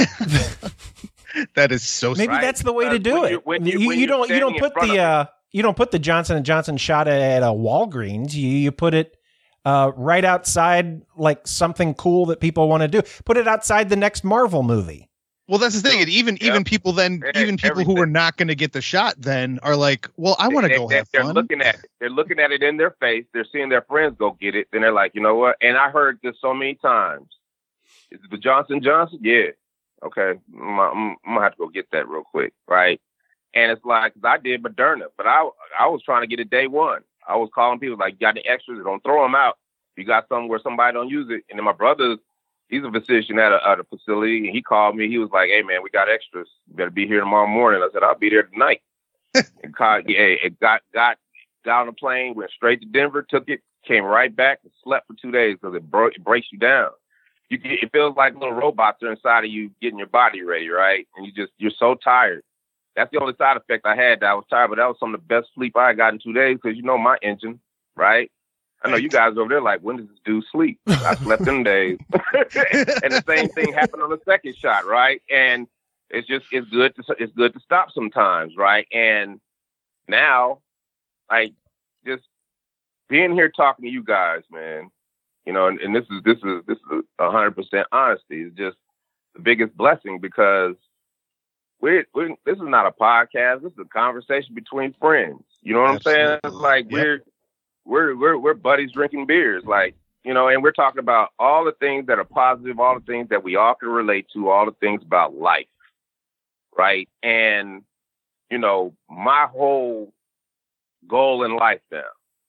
That is so Maybe Right. that's the way to Uh, do when it. you- when You, you- when you you're don't you don't standing in put front the of uh, you don't put the Johnson and Johnson shot at a Walgreens. You you put it uh, right outside, like something cool that people want to do. Put it outside the next Marvel movie. Well, that's the thing. And even Yep. even people then, Yeah, even people who everything. were not going to get the shot then are like, well, I want to They- go they, have they're fun. looking at it. They're looking at it in their face. They're seeing their friends go get it. Then they're like, you know what? And I heard this so many times. Is it the Johnson Johnson? Yeah. Okay. I'm, I'm, I'm gonna have to go get that real quick, right? And it's like, 'cause I did Moderna, but I I was trying to get it day one. I was calling people like, you got the extras? Don't throw them out. You got something where somebody don't use it. And then my brother, he's a physician at a, at a facility, and he called me. He was like, hey, man, we got extras. You better be here tomorrow morning. I said, I'll be there tonight. and caught, yeah, it got, got, got on a plane, went straight to Denver, took it, came right back, and slept for two days because it, bro- it breaks you down. You get, it feels like little robots are inside of you getting your body ready, right? And you just, you're so tired. That's the only side effect I had. That I was tired, but that was some of the best sleep I had got in two days because you know my engine, right? I know you guys over there like, when does this dude sleep? I slept them days. And the same thing happened on the second shot, right? And it's just, it's good to, it's good to stop sometimes, right? And now, like, just being here talking to you guys, man, you know, and, and this is, this is, this is a hundred percent honesty. It's just the biggest blessing because we're, we're, this is not a podcast. This is a conversation between friends. You know what Absolutely. I'm saying? It's like, Yep. we're, we're, we're, we're buddies drinking beers. Like, you know, and we're talking about all the things that are positive, all the things that we all can relate to, all the things about life. Right. And, you know, my whole goal in life now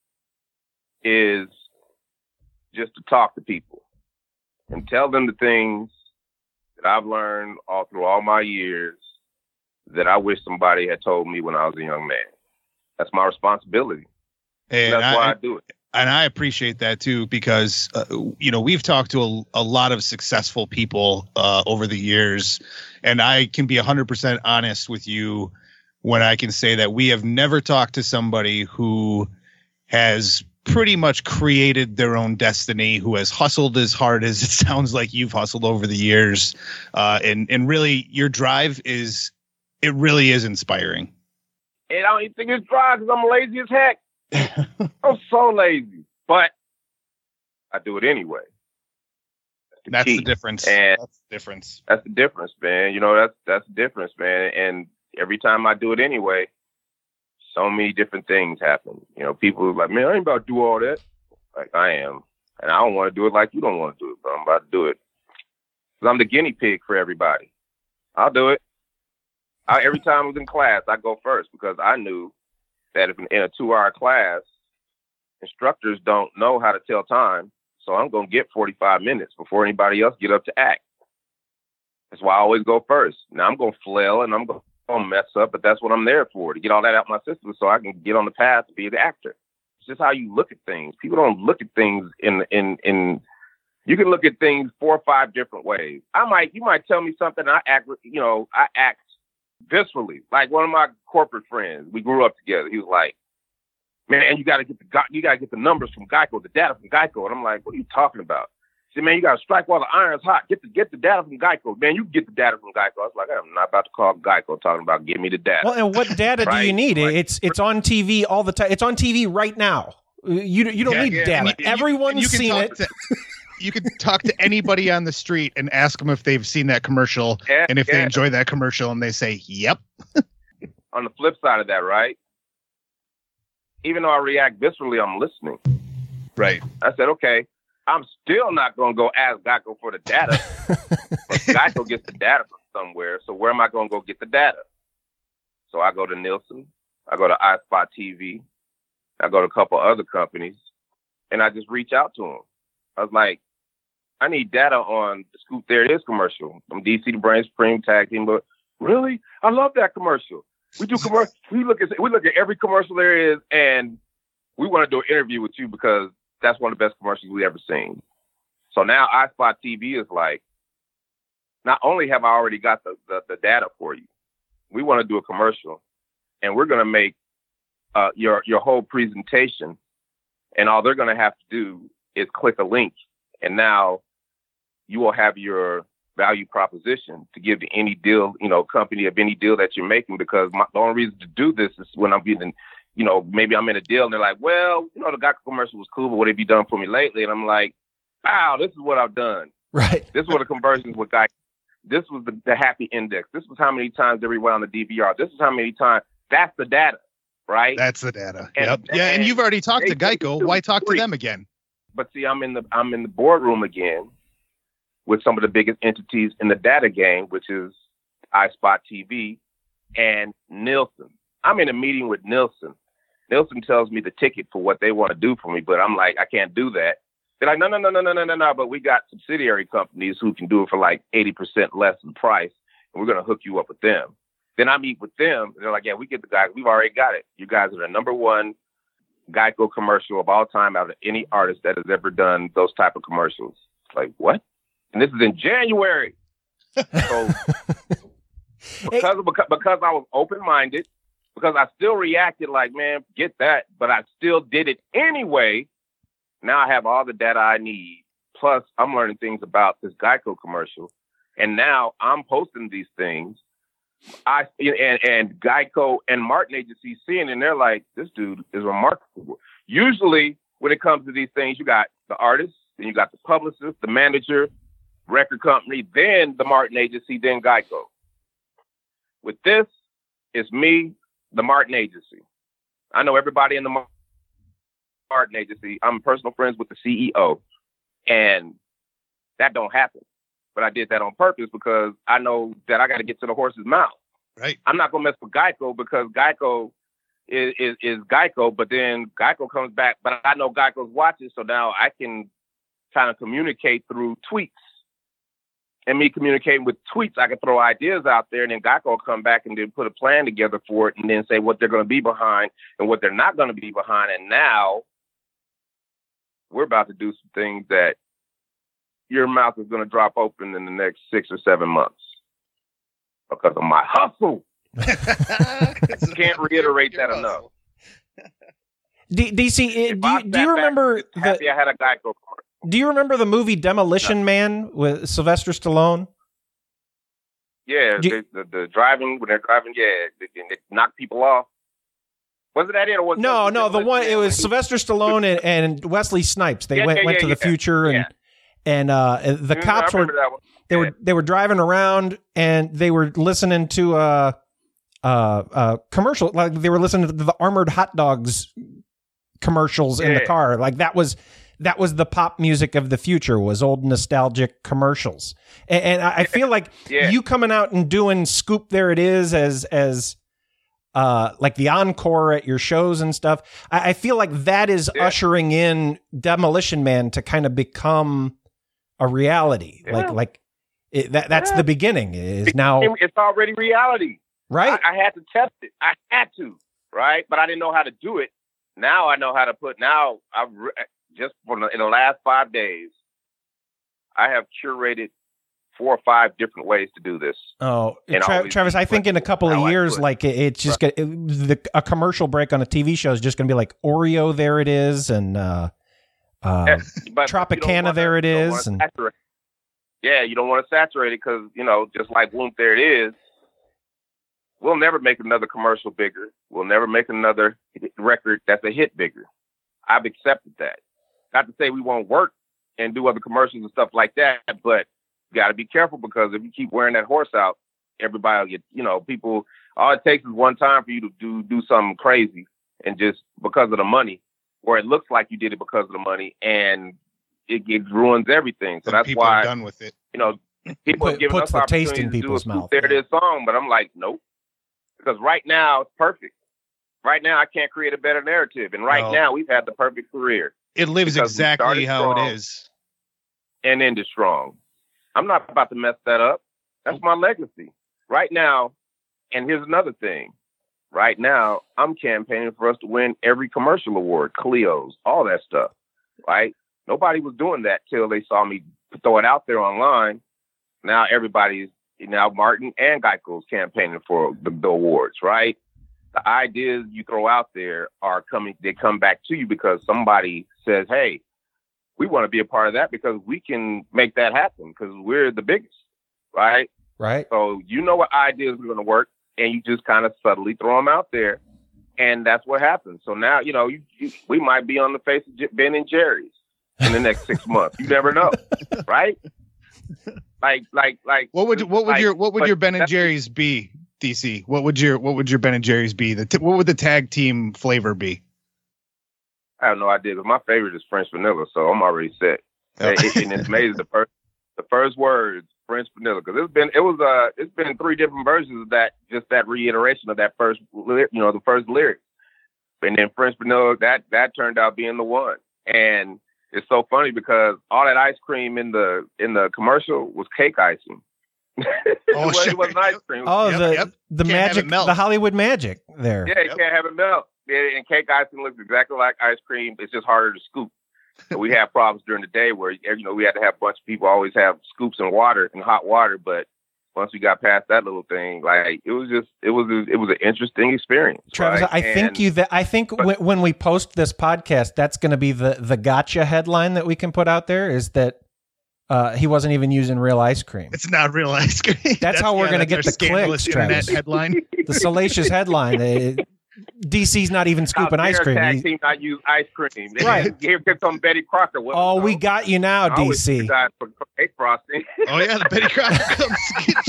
is just to talk to people and tell them the things that I've learned all through all my years that I wish somebody had told me when I was a young man. That's my responsibility. And That's I, why I do it. and I appreciate that too, because, uh, you know, we've talked to a, a lot of successful people uh, over the years, and I can be one hundred percent honest with you when I can say that we have never talked to somebody who has pretty much created their own destiny, who has hustled as hard as it sounds like you've hustled over the years. Uh, and, and really your drive is, it really is inspiring. And I don't even think it's dry because I'm lazy as heck. I'm so lazy, but I do it anyway. That's the, That's key. the difference. And That's the difference. that's the difference, man. You know, that's that's the difference, man. And every time I do it anyway, so many different things happen. You know, people are like, man, I ain't about to do all that. Like I am. And I don't want to do it like you don't want to do it, but I'm about to do it. Because I'm the guinea pig for everybody. I'll do it. I, every time I was in class, I go first because I knew that if in a two-hour class, instructors don't know how to tell time, so I'm going to get forty-five minutes before anybody else get up to act. That's why I always go first. Now I'm going to flail and I'm going to mess up, but that's what I'm there for, to get all that out of my system so I can get on the path to be the actor. It's just how you look at things. People don't look at things in in in. You can look at things four or five different ways. I might, you might tell me something. I act, you know, I act viscerally. Like one of my corporate friends, we grew up together. He was like, "Man, you got to get the you got to get the numbers from Geico, the data from Geico." And I'm like, "What are you talking about?" He said, "Man, you got to strike while the iron's hot. Get the get the data from Geico, man. You can get the data from Geico." I was like, "I'm not about to call Geico talking about give me the data." Well, and what data right? do you need? Like, it's it's on T V all the time. It's on T V right now. You you don't yeah, need yeah. data. And you, Everyone's and you can seen talk it. To, you can talk to anybody on the street and ask them if they've seen that commercial, Yeah, and if yeah. they enjoy that commercial, and they say, "Yep." On the flip side of that, right? Even though I react viscerally, I'm listening. Right. I said, okay, I'm still not going to go ask Geico for the data. But Geico gets the data from somewhere. So where am I going to go get the data? So I go to Nielsen. I go to iSpot T V. I go to a couple other companies. And I just reach out to them. I was like, I need data on the Scoop There It Is commercial. From D C to Brain Supreme Tag Team. But really? I love that commercial. We do commercial. We look at we look at every commercial there is, and we want to do an interview with you because that's one of the best commercials we've ever seen. So now iSpot T V is like, not only have I already got the, the, the data for you, we want to do a commercial, and we're going to make uh, your your whole presentation, and all they're going to have to do is click a link, and now you will have your value proposition to give to any deal, you know, company of any deal that you're making, because my, the only reason to do this is when I'm getting, you know, maybe I'm in a deal and they're like, well, you know, the Geico commercial was cool, but what have you done for me lately? And I'm like, wow, this is what I've done. Right. This was the conversions with Geico. This was the, the happy index. This was how many times they rewound the D V R. This is how many times. That's the data, right? That's the data. And, yep. Yeah, and, and you've already talked to Geico. Why talk free. to them again? But see, I'm in the I'm in the boardroom again with some of the biggest entities in the data game, which is iSpot T V and Nielsen. I'm in a meeting with Nielsen. Nielsen tells me the ticket for what they want to do for me, but I'm like, I can't do that. They're like, no, no, no, no, no, no, no, no. But we got subsidiary companies who can do it for like eighty percent less than price, and we're going to hook you up with them. Then I meet with them, and they're like, yeah, we get the guys. We've already got it. You guys are the number one Geico commercial of all time out of any artist that has ever done those type of commercials. Like, what? And this is in January. So because, of, because because I was open-minded, because I still reacted like, man, get that, but I still did it anyway. Now I have all the data I need. Plus, I'm learning things about this Geico commercial. And now I'm posting these things. I and, and Geico and Martin Agency seeing, and they're like, this dude is remarkable. Usually, when it comes to these things, you got the artist, then you got the publicist, the manager, record company, then the Martin Agency, then Geico. With this, it's me, the Martin Agency. I know everybody in the Martin Agency. I'm personal friends with the C E O, and that don't happen. But I did that on purpose because I know that I got to get to the horse's mouth. Right. I'm not gonna mess with Geico because Geico is, is is Geico, but then Geico comes back. But I know Geico's watching, so now I can kind of communicate through tweets. And me communicating with tweets, I can throw ideas out there, and then Geico will come back and then put a plan together for it, and then say what they're going to be behind and what they're not going to be behind. And now we're about to do some things that your mouth is going to drop open in the next six or seven months because of my hustle. I can't reiterate that enough. D- DC, uh, do you, do you remember the, happy I had a Geico card. Do you remember the movie Demolition no. Man with Sylvester Stallone? Yeah, you, the, the, the driving when they're driving, yeah, they, they knock people off. Was it that it or was no, that, no, the one it was like, Sylvester Stallone and, and Wesley Snipes. They yeah, went yeah, went yeah, to the yeah. future and yeah. and uh, the mm, cops were they yeah. were they were driving around and they were listening to uh uh uh commercial, like they were listening to the Armored Hot Dogs commercials yeah. in the car. Like that was that was the pop music of the future, was old nostalgic commercials. And, and I, I feel like yeah. you coming out and doing Scoop There It Is as as uh, like the encore at your shows and stuff. I, I feel like that is yeah. ushering in Demolition Man to kind of become a reality. Yeah. Like like it, that that's yeah. the beginning. Is now it's already reality. Right. I, I had to test it. I had to. Right. But I didn't know how to do it. Now I know how to put. Now I've just for the, in the last five days, I have curated four or five different ways to do this. Oh, Tra- Travis, I think in a couple of years, like it, it's just right. gonna, it, the, a commercial break on a T V show is just going to be like Oreo. There it is, and uh, uh, yeah, but Tropicana. Wanna, there it is, and yeah, you don't want to saturate it because you know, just like Whoomp There It Is. We'll never make another commercial bigger. We'll never make another record that's a hit bigger. I've accepted that. Not to say we won't work and do other commercials and stuff like that, but you got to be careful because if you keep wearing that horse out, everybody will get, you know, people, all it takes is one time for you to do, do something crazy and just because of the money, or it looks like you did it because of the money and it, it ruins everything. So and that's people why, are done with it. You know, people Put, are giving us the taste in opportunities to do a people's Scoop mouth. There It Is song, but I'm like, nope. Because right now it's perfect. Right now I can't create a better narrative, and right no. now we've had the perfect career. It lives exactly how it is, and ended strong. I'm not about to mess that up. That's my legacy. Right now, and here's another thing. Right now, I'm campaigning for us to win every commercial award, Clio's, all that stuff. Right? Nobody was doing that till they saw me throw it out there online. Now everybody's. Now Martin and Geico's campaigning for the, the awards, right? The ideas you throw out there are coming, they come back to you because somebody says, hey, we want to be a part of that because we can make that happen because we're the biggest, right? Right. So you know what ideas are going to work and you just kind of subtly throw them out there and that's what happens. So now, you know, you, you, we might be on the face of J- Ben and Jerry's in the next six months. You never know, right? Like, like, like. What would what would like, your what would your Ben and Jerry's be, D C? What would your what would your Ben and Jerry's be? The t- what would the tag team flavor be? I have no idea. But my favorite is French vanilla, so I'm already set. Oh. And, and it's amazing the first the first words French vanilla because it's been it was uh it's been three different versions of that, just that reiteration of that first you know the first lyric, and then French vanilla that that turned out being the one. And it's so funny because all that ice cream in the in the commercial was cake icing. it, oh, was, sure. it wasn't ice cream. Oh, yep, the yep. the Can't magic, the Hollywood magic there. Yeah, you yep. can't have it melt. And cake icing looks exactly like ice cream. It's just harder to scoop. So we had problems during the day where you know we had to have a bunch of people always have scoops and water and hot water, but once we got past that little thing, like it was just, it was, it was an interesting experience. Travis, right? I and, think you that I think but, w- when we post this podcast, that's going to be the the gotcha headline that we can put out there is that uh, he wasn't even using real ice cream. It's not real ice cream. That's, that's how we're yeah, going to get the clicks. Internet Travis. headline, the salacious headline. Uh, D C's not even scooping ice cream. Tag he, team not use ice cream. Right. Here gets on Betty Crocker. What oh, we got you now, D C. For cake frosting. Oh yeah, the Betty Crocker comes to get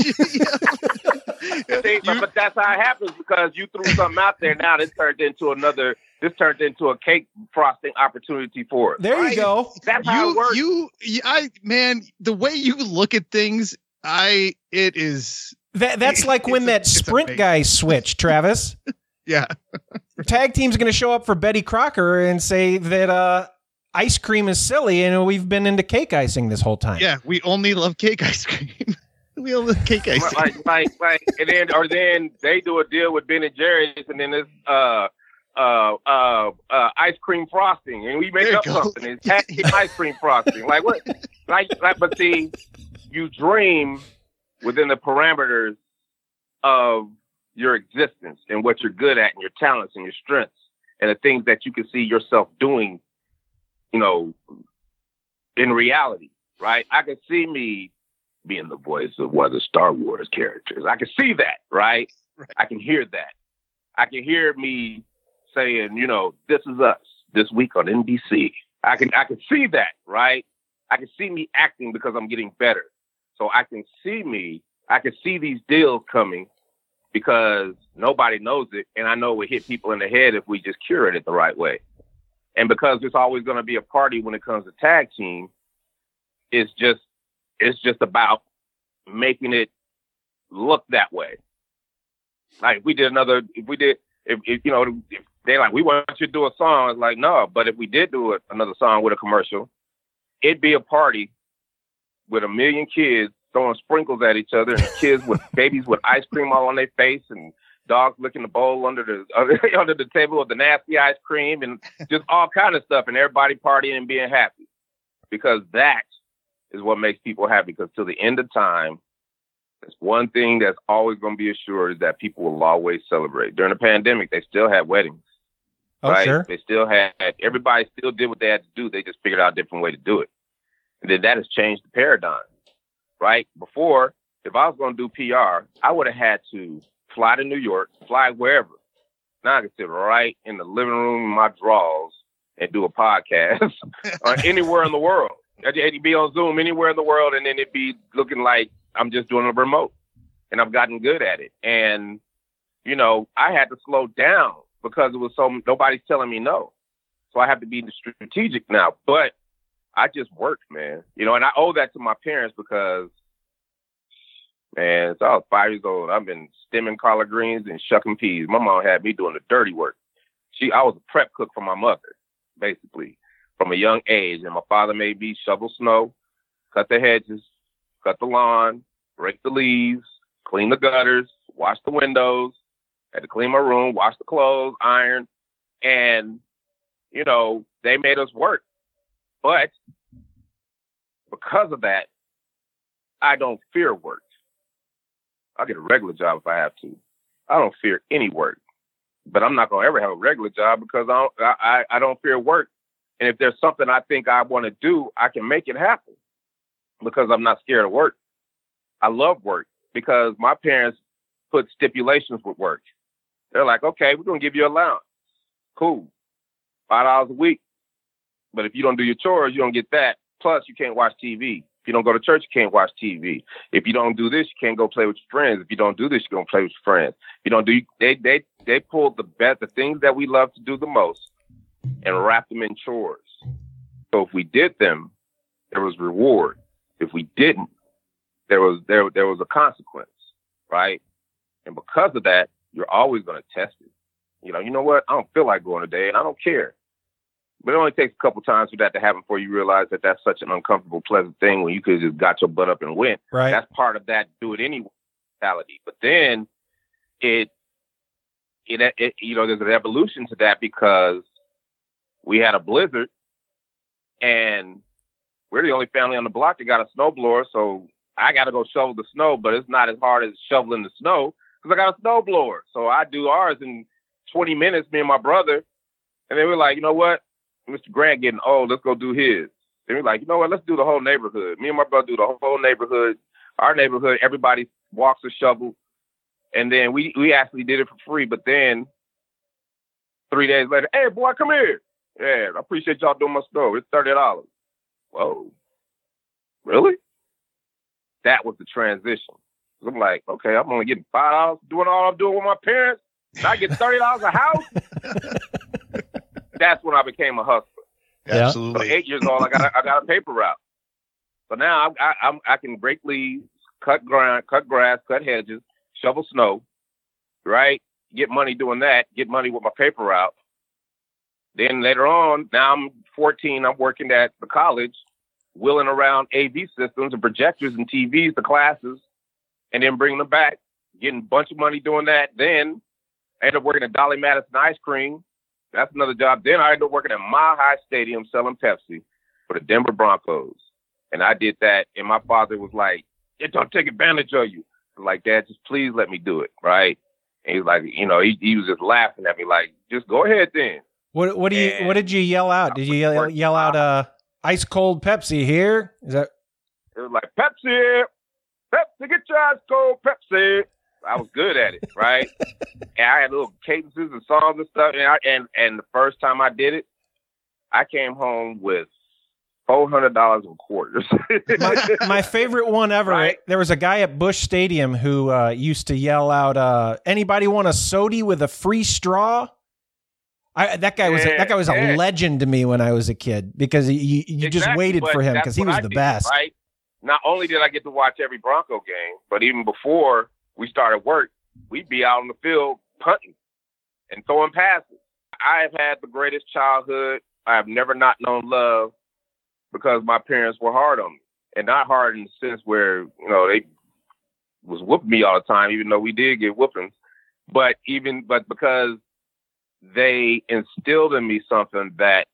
you. Yeah. See, but, but that's how it happens because you threw something out there. Now this turned into another. This turned into a cake frosting opportunity for us. There you right? go. That's how you, it works. You, I, man, the way you look at things, I, it is. That that's like when a, that Sprint guy switched, Travis. Yeah. Tag team's going to show up for Betty Crocker and say that uh, ice cream is silly and we've been into cake icing this whole time. Yeah, we only love cake ice cream. we only love cake icing. Like, like, like, and then, or then they do a deal with Ben and Jerry's and then it's uh, uh, uh, uh, ice cream frosting and we make up go. something. It's tag team ice cream frosting. Like what? Like, like, but see, you dream within the parameters of your existence and what you're good at and your talents and your strengths and the things that you can see yourself doing, you know, in reality, right? I can see me being the voice of one of the Star Wars characters. I can see that, right? right? I can hear that. I can hear me saying, you know, this is us this week on N B C. I can, I can see that, right? I can see me acting because I'm getting better. So I can see me, I can see these deals coming because nobody knows it. And I know it would hit people in the head if we just curate it the right way. And because it's always going to be a party when it comes to tag team, it's just it's just about making it look that way. Like if we did another, if we did, if, if you know, if they like, we want you to do a song. It's like, no, but if we did do a, another song with a commercial, it'd be a party with a million kids throwing sprinkles at each other, and kids with babies with ice cream all on their face, and dogs licking the bowl under the under, under the table with the nasty ice cream, and just all kind of stuff, and everybody partying and being happy, because that is what makes people happy. Because till the end of time, there's one thing that's always going to be assured, is that people will always celebrate. During the pandemic, they still had weddings. Oh, right? Sure. They still had, everybody still did what they had to do. They just figured out a different way to do it. And then that has changed the paradigm, right? Before, if I was going to do P R, I would have had to fly to New York, fly wherever. Now I can sit right in the living room in my drawers and do a podcast or anywhere in the world. It'd be on Zoom anywhere in the world, and then it'd be looking like I'm just doing a remote. And I've gotten good at it. And, you know, I had to slow down because it was so, nobody's telling me no. So I have to be strategic now. But I just worked, man. You know, and I owe that to my parents because, man, since I was five years old, I've been stemming collard greens and shucking peas. My mom had me doing the dirty work. She, I was a prep cook for my mother, basically, from a young age. And my father made me shovel snow, cut the hedges, cut the lawn, rake the leaves, clean the gutters, wash the windows, had to clean my room, wash the clothes, iron. And, you know, they made us work. But because of that, I don't fear work. I'll get a regular job if I have to. I don't fear any work. But I'm not going to ever have a regular job because I don't, I, I don't fear work. And if there's something I think I want to do, I can make it happen because I'm not scared of work. I love work because my parents put stipulations with work. They're like, okay, we're going to give you allowance. Cool. five dollars a week. But if you don't do your chores, you don't get that. Plus, you can't watch T V. If you don't go to church, you can't watch T V. If you don't do this, you can't go play with your friends. If you don't do this, you're going to play with your friends. If you don't do, they, they, they pulled the best, the things that we love to do the most and wrapped them in chores. So if we did them, there was reward. If we didn't, there was, there, there was a consequence, right? And because of that, you're always going to test it. You know, you know what? I don't feel like going today, and I don't care. But it only takes a couple times for that to happen before you realize that that's such an uncomfortable, pleasant thing when you could just got your butt up and went. Right. That's part of that do it anyway mentality. But then it, it, it, you know, there's an evolution to that because we had a blizzard and we're the only family on the block that got a snowblower. So I got to go shovel the snow, but it's not as hard as shoveling the snow because I got a snowblower. So I do ours in twenty minutes, me and my brother. And then we're like, you know what? Mister Grant getting old. Let's go do his. Then we're like, you know what? Let's do the whole neighborhood. Me and my brother do the whole neighborhood. Our neighborhood, everybody walks a shovel. And then we, we actually did it for free. But then three days later, hey, boy, come here. Yeah, I appreciate y'all doing my snow. It's thirty dollars. Whoa. Really? That was the transition. I'm like, okay, I'm only getting five dollars doing all I'm doing with my parents. And I get thirty dollars a house. That's when I became a hustler. Yeah. Absolutely. So eight years old, I got a, I got a paper route. So now I, I, I'm, I can break leaves, cut ground, cut grass, cut hedges, shovel snow, right? Get money doing that. Get money with my paper route. Then later on, now I'm fourteen. I'm working at the college, wheeling around A V systems and projectors and T Vs to classes, and then bringing them back, getting a bunch of money doing that. Then I ended up working at Dolly Madison Ice Cream. That's another job. Then I ended up working at Mile High Stadium selling Pepsi for the Denver Broncos. And I did that. And my father was like, yeah, don't take advantage of you. I was like, Dad, just please let me do it. Right. And he was like, you know, he, he was just laughing at me like, just go ahead then. What what do you and what did you yell out? Did you yell, yell out uh ice cold Pepsi here? Is that it was like Pepsi, Pepsi, get your ice cold Pepsi. I was good at it, right? And I had little cadences and songs and stuff. And, I, and and the first time I did it, I came home with four hundred dollars in quarters. my, my favorite one ever, right? There was a guy at Busch Stadium who uh, used to yell out, uh, anybody want a soda with a free straw? I, that guy was a, Yeah, that guy was yeah. a legend to me when I was a kid because you, you just Exactly, waited but for him that's because he what was I the did, best. Right? Not only did I get to watch every Bronco game, but even before we started work, we'd be out on the field punting and throwing passes. I have had the greatest childhood. I have never not known love because my parents were hard on me. And not hard in the sense where, you know, they was whooping me all the time, even though we did get whoopings. But even, but because they instilled in me something that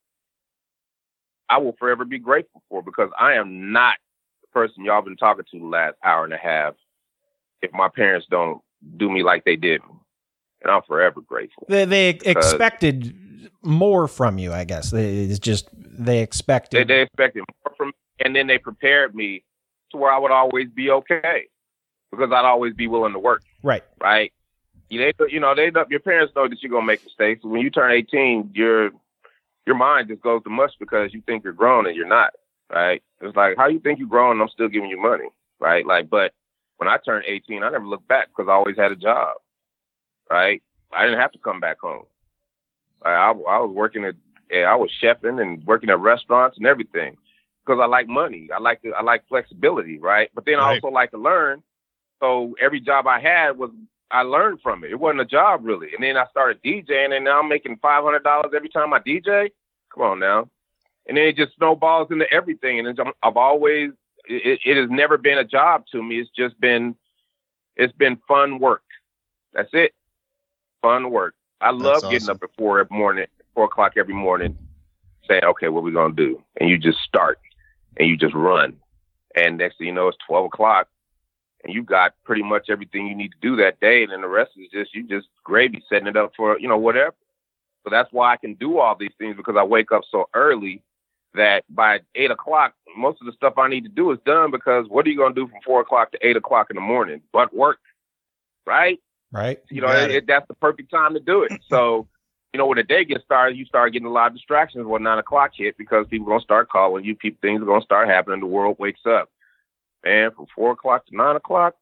I will forever be grateful for, because I am not the person y'all been talking to the last hour and a half if my parents don't do me like they did me. And I'm forever grateful. They, they expected more from you, I guess. They, it's just, they expected. They, they expected more from me, and then they prepared me to where I would always be okay, because I'd always be willing to work. Right. Right. You, they, you know, they, your parents know that you're going to make mistakes. When you turn eighteen, your your mind just goes to mush because you think you're grown and you're not. Right. It's like, how you think you're grown and I'm still giving you money. Right. Like, but when I turned eighteen, I never looked back because I always had a job. Right. I didn't have to come back home. I, I, I was working at, I was chefing and working at restaurants and everything because I like money. I like, the, I like flexibility. Right. But then I Right. also like to learn. So every job I had was, I learned from it. It wasn't a job really. And then I started DJing, and now I'm making five hundred dollars every time I D J. Come on now. And then it just snowballs into everything. And it's, I've always, it, it has never been a job to me. It's just been, it's been fun work. That's it. Fun work. I love That's getting awesome. up at four every morning, four o'clock every morning, saying, okay, what we going to do? And you just start and you just run. And next thing you know, it's twelve o'clock. And you got pretty much everything you need to do that day. And then the rest is just, you just gravy, setting it up for, you know, whatever. So that's why I can do all these things, because I wake up so early that by eight o'clock, most of the stuff I need to do is done, because what are you going to do from four o'clock to eight o'clock in the morning but work? Right? Right. You know, Got it, it. it, that's the perfect time to do it. So, you know, when the day gets started, you start getting a lot of distractions when nine o'clock hit, because people are going to start calling you. People, things are going to start happening. The world wakes up. Man, from four o'clock to nine o'clock,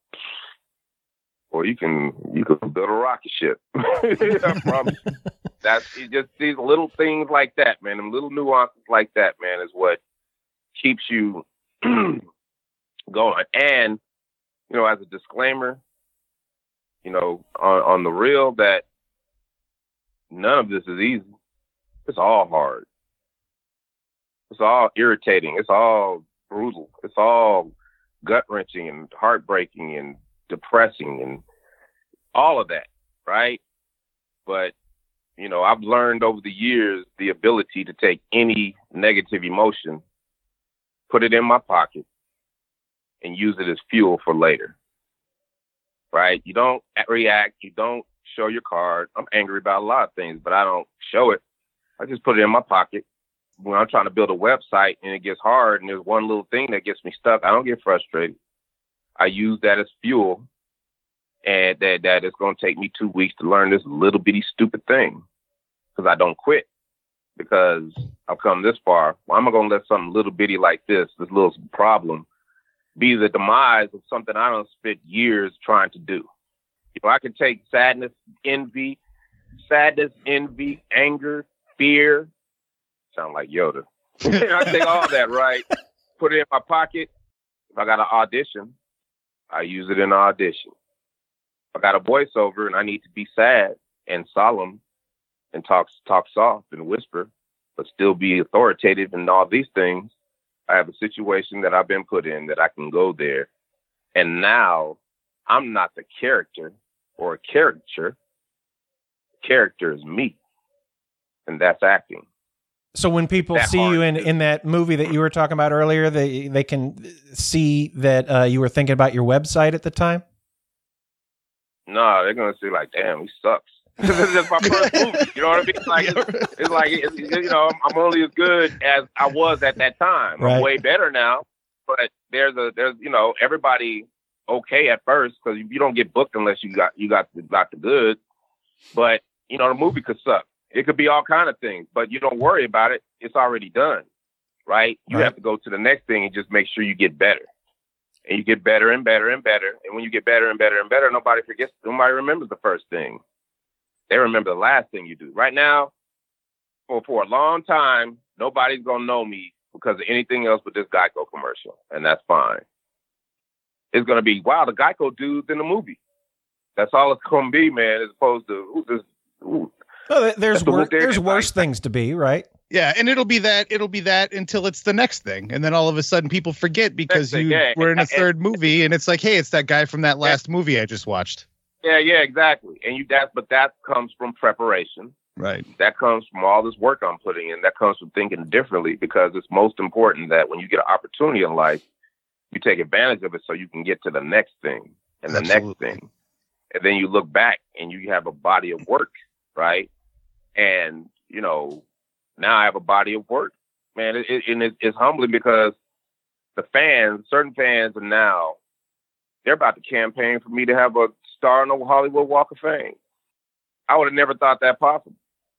well, you can you can build a rocket ship. I promise. That's it, just these little things like that, man. Them little nuances like that, man, is what keeps you going. And you know, as a disclaimer, you know, on, on the real, that none of this is easy. It's all hard. It's all irritating. It's all brutal. It's all gut-wrenching and heartbreaking and depressing and all of that, right? But, you know, I've learned over the years the ability to take any negative emotion, put it in my pocket, and use it as fuel for later, right? You don't react. You don't show your card. I'm angry about a lot of things, but I don't show it. I just put it in my pocket. When I'm trying to build a website and it gets hard and there's one little thing that gets me stuck, I don't get frustrated. I use that as fuel, and that, that it's going to take me two weeks to learn this little bitty stupid thing, because I don't quit, because I've come this far. Why am I going to let something little bitty like this, this little problem, be the demise of something I don't spend years trying to do? If I can take sadness, envy, sadness, envy, anger, fear, sound like Yoda. I take all that, right? Put it in my pocket. If I got an audition, I use it in an audition. If I got a voiceover and I need to be sad and solemn and talk talk soft and whisper, but still be authoritative and all these things, I have a situation that I've been put in that I can go there. And now I'm not the character or a caricature. The character is me. And that's acting. So when people That see hard you in, to do. in that movie that you were talking about earlier, they they can see that uh, you were thinking about your website at the time? No, they're going to say like, damn, he sucks. This is just my first movie. You know what I mean? Like, it's, it's like, it's, you know, I'm only as good as I was at that time. Right. I'm way better now. But there's a, there's, you know, everybody okay at first, because you don't get booked unless you got, you got the, got the goods. But, you know, the movie could suck. It could be all kind of things, but you don't worry about it. It's already done, right? You Right. have to go to the next thing and just make sure you get better. And you get better and better and better. And when you get better and better and better, nobody forgets, nobody remembers the first thing. They remember the last thing you do. Right now, for for a long time, nobody's gonna know me because of anything else but this Geico commercial, and that's fine. It's gonna be, wow, the Geico dude's in the movie. That's all it's gonna be, man. As opposed to who's this? Ooh. Well, there's the wor- there there's worse like, things to be, right? Yeah, and it'll be that it'll be that until it's the next thing, and then all of a sudden people forget because thing, you yeah. were in a And- third movie, and it's like, hey, it's that guy from that last movie I just watched. Yeah, yeah, exactly. And you that, but that comes from preparation. Right. That comes from all this work I'm putting in. That comes from thinking differently, because it's most important that when you get an opportunity in life, you take advantage of it so you can get to the next thing and the Absolutely. next thing. And then you look back and you have a body of work, right? And, you know, now I have a body of work, man. It, it, and it, it's humbling because the fans, certain fans are now, they're about to campaign for me to have a star on the Hollywood Walk of Fame. I would have never thought that possible.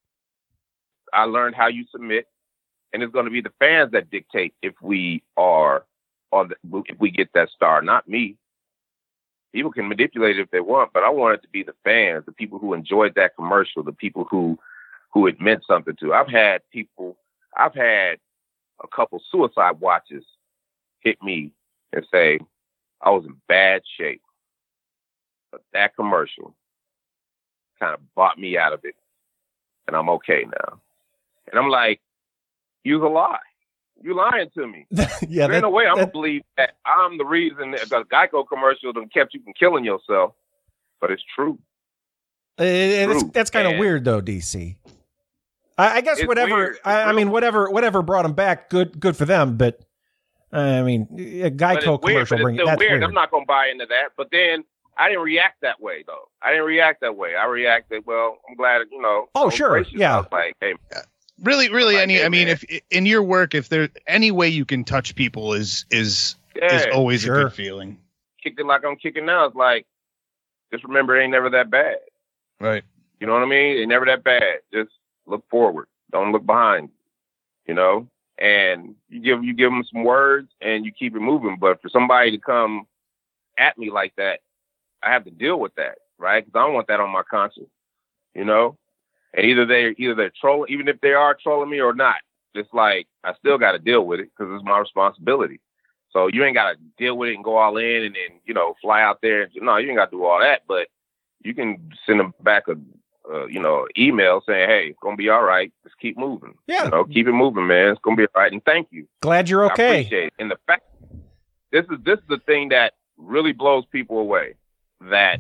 I learned how you submit, and it's going to be the fans that dictate if we are on the, if we get that star, not me. People can manipulate it if they want, but I want it to be the fans, the people who enjoyed that commercial, the people who who it meant something to. I've had people, I've had a couple suicide watches hit me and say I was in bad shape, but that commercial kind of bought me out of it, and I'm okay now. And I'm like, you're a lie. You're lying to me. yeah, There's that, no way I'm that, gonna believe that I'm the reason that the Geico commercial done kept you from killing yourself. But it's true. it- it's, True. that's kind of And- weird, though, D C. I, I guess It's whatever. weird. It's I, I real- mean, whatever. Whatever brought them back, good. Good for them. But I mean, a But Geico it's weird, commercial but it's bring still that's weird. weird. I'm not gonna buy into that. But then I didn't react that way though. I didn't react that way. I reacted, well, I'm glad, you know. Oh, I was sure. gracious. Yeah. I was like, hey, Really, really, Like, any. hey, I mean, man. if in your work, if there any way you can touch people is is yeah, is always sure. a good feeling. kicked it like I'm kicking now. It's like, just remember, it ain't never that bad. Right. You know what I mean? It's never that bad. Just look forward. Don't look behind. You know, and you give you give them some words and you keep it moving. But for somebody to come at me like that, I have to deal with that, right? Because I don't want that on my conscience. You know, and either they either they're trolling, even if they are trolling me or not. It's like I still got to deal with it because it's my responsibility. So you ain't got to deal with it and go all in and then, you know, fly out there. No, you ain't got to do all that, but you can send them back a, uh, you know, email saying, hey, it's going to be all right. Just keep moving. Yeah. You know, keep it moving, man. It's going to be all right. And thank you. Glad you're I okay. appreciate it. And the fact, this is, this is the thing that really blows people away, that